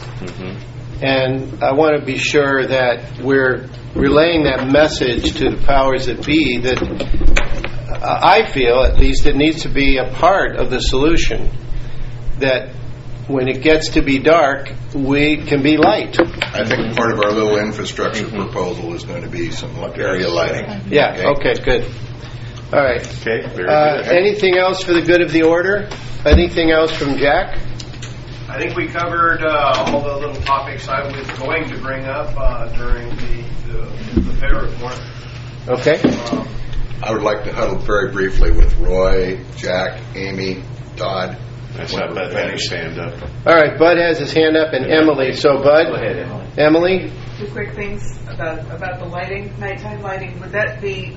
[SPEAKER 1] And I want to be sure that we're relaying that message to the powers that be, that I feel at least it needs to be a part of the solution, that when it gets to be dark, we can be light.
[SPEAKER 6] I think part of our little infrastructure proposal is going to be some area lighting.
[SPEAKER 1] Yeah, okay, good. All right.
[SPEAKER 3] Okay, very good.
[SPEAKER 1] Anything else for the good of the order? Anything else from Jack?
[SPEAKER 11] I think we covered all the little topics I was going to bring up during the fair report.
[SPEAKER 1] Okay.
[SPEAKER 6] I would like to huddle very briefly with Roy, Jack, Amy, Todd.
[SPEAKER 3] I saw Bud had his hand up.
[SPEAKER 1] All right, Bud has his hand up, and Emily. So, Bud.
[SPEAKER 3] Go ahead,
[SPEAKER 1] Emily.
[SPEAKER 9] 2 quick things about the lighting, nighttime lighting. Would that be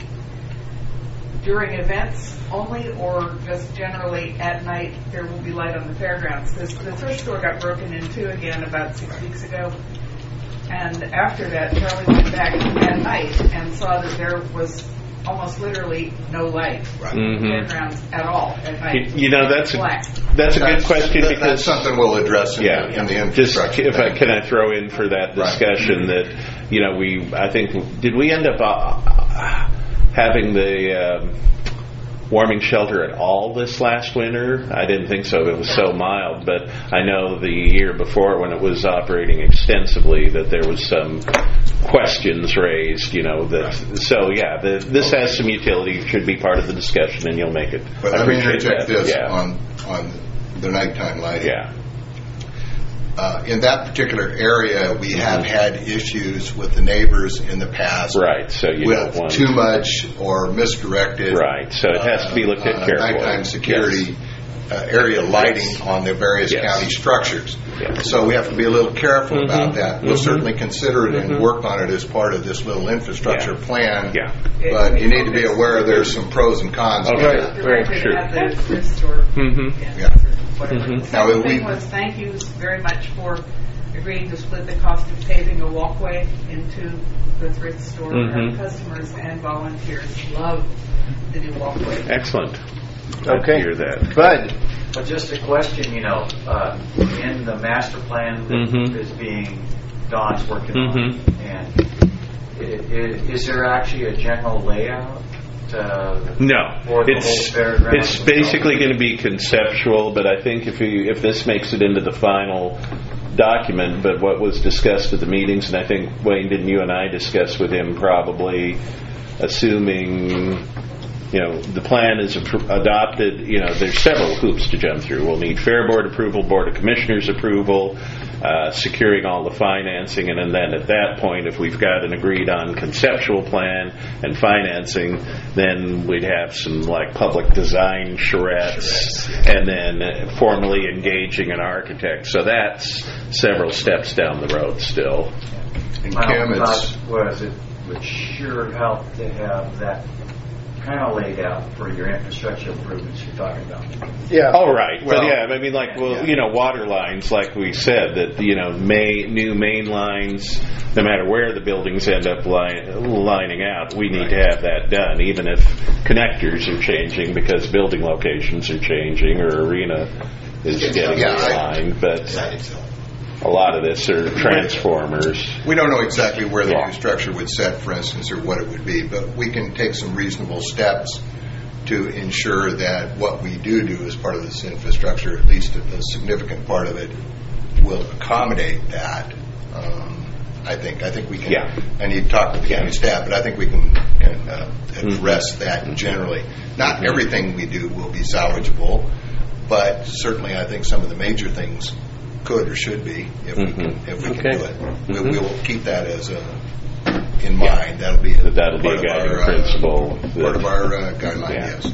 [SPEAKER 9] during events only, or just generally at night there will be light on the fairgrounds? Because the thrift store got broken into again about 6 weeks ago. And after that, Charlie went back at night and saw that there was almost literally no light fairgrounds at all at night.
[SPEAKER 3] That's a good question because
[SPEAKER 6] that's something we'll address in the infrastructure.
[SPEAKER 3] Just can I throw in for that discussion that I think did we end up having the warming shelter at all this last winter? I didn't think so. It was so mild, but I know the year before when it was operating extensively that there was some questions raised. This has some utility. Should be part of the discussion, and you'll make it.
[SPEAKER 6] But let me interject this on the nighttime lighting.
[SPEAKER 3] Yeah.
[SPEAKER 6] In that particular area, we have had issues with the neighbors in the past.
[SPEAKER 3] Right, so you
[SPEAKER 6] with
[SPEAKER 3] don't want
[SPEAKER 6] too much or misdirected.
[SPEAKER 3] Right, so it has to be looked at carefully.
[SPEAKER 6] Nighttime security area lighting on the various county structures. Yes. So we have to be a little careful about that. We'll certainly consider it and work on it as part of this little infrastructure plan.
[SPEAKER 3] Yeah.
[SPEAKER 6] But you need to be aware there's some pros and cons.
[SPEAKER 3] Okay. Very true.
[SPEAKER 9] At the thrift store.
[SPEAKER 6] Now,
[SPEAKER 9] thing was, thank you very much for agreeing to split the cost of paving a walkway into the thrift store. Our customers and volunteers love the new walkway.
[SPEAKER 3] Excellent.
[SPEAKER 1] Okay.
[SPEAKER 3] Hear that.
[SPEAKER 1] Bud.
[SPEAKER 7] But just a question, in the master plan that is being Don's working on, and is there actually a general layout?
[SPEAKER 3] No, it's basically going to be conceptual, but I think if this makes it into the final document, but what was discussed at the meetings, and I think, Wayne, didn't you and I discuss with him probably assuming the plan is adopted, there's several hoops to jump through. We'll need Fair Board approval, Board of Commissioners approval, securing all the financing, and then at that point, if we've got an agreed on conceptual plan and financing, then we'd have some public design charrettes, and then formally engaging an architect. So that's several steps down the road still.
[SPEAKER 6] And Kim, it
[SPEAKER 7] would sure help to have that kind of laid out for your infrastructure improvements you're talking about.
[SPEAKER 1] Yeah.
[SPEAKER 3] Oh, right. Well, water lines, like we said, that, new main lines, no matter where the buildings end up lining out, we need to have that done, even if connectors are changing because building locations are changing or arena is getting aligned. But a lot of this are transformers.
[SPEAKER 6] We don't know exactly where the new structure would set, for instance, or what it would be, but we can take some reasonable steps to ensure that what we do as part of this infrastructure, at least a significant part of it, will accommodate that. I think we can. Yeah. I need to talk with the county staff, but I think we can address that generally. Not everything we do will be salvageable, but certainly I think some of the major things could or should be if we can do it. We will keep that as in mind. That'll be a
[SPEAKER 3] guiding principle.
[SPEAKER 6] Part of our guideline, yes.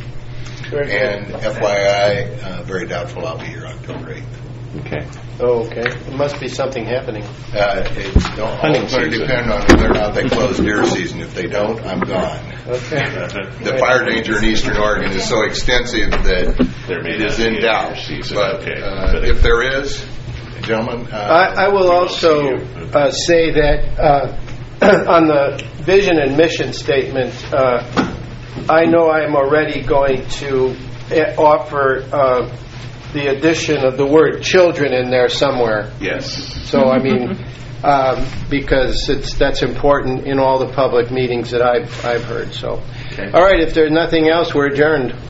[SPEAKER 6] And FYI, very doubtful I'll be here October 8th.
[SPEAKER 3] Okay.
[SPEAKER 1] Oh, okay. There must be something happening.
[SPEAKER 6] It's all going to depend on whether or not they close deer season. If they don't, I'm gone.
[SPEAKER 1] Okay.
[SPEAKER 6] The fire danger in Eastern Oregon is so extensive that it is in doubt. But if there is, gentlemen,
[SPEAKER 1] I will also say that on the vision and mission statement, I know I am already going to offer the addition of the word children in there somewhere.
[SPEAKER 3] Yes.
[SPEAKER 1] So, because that's important in all the public meetings that I've heard. So, okay. All right, if there's nothing else, we're adjourned.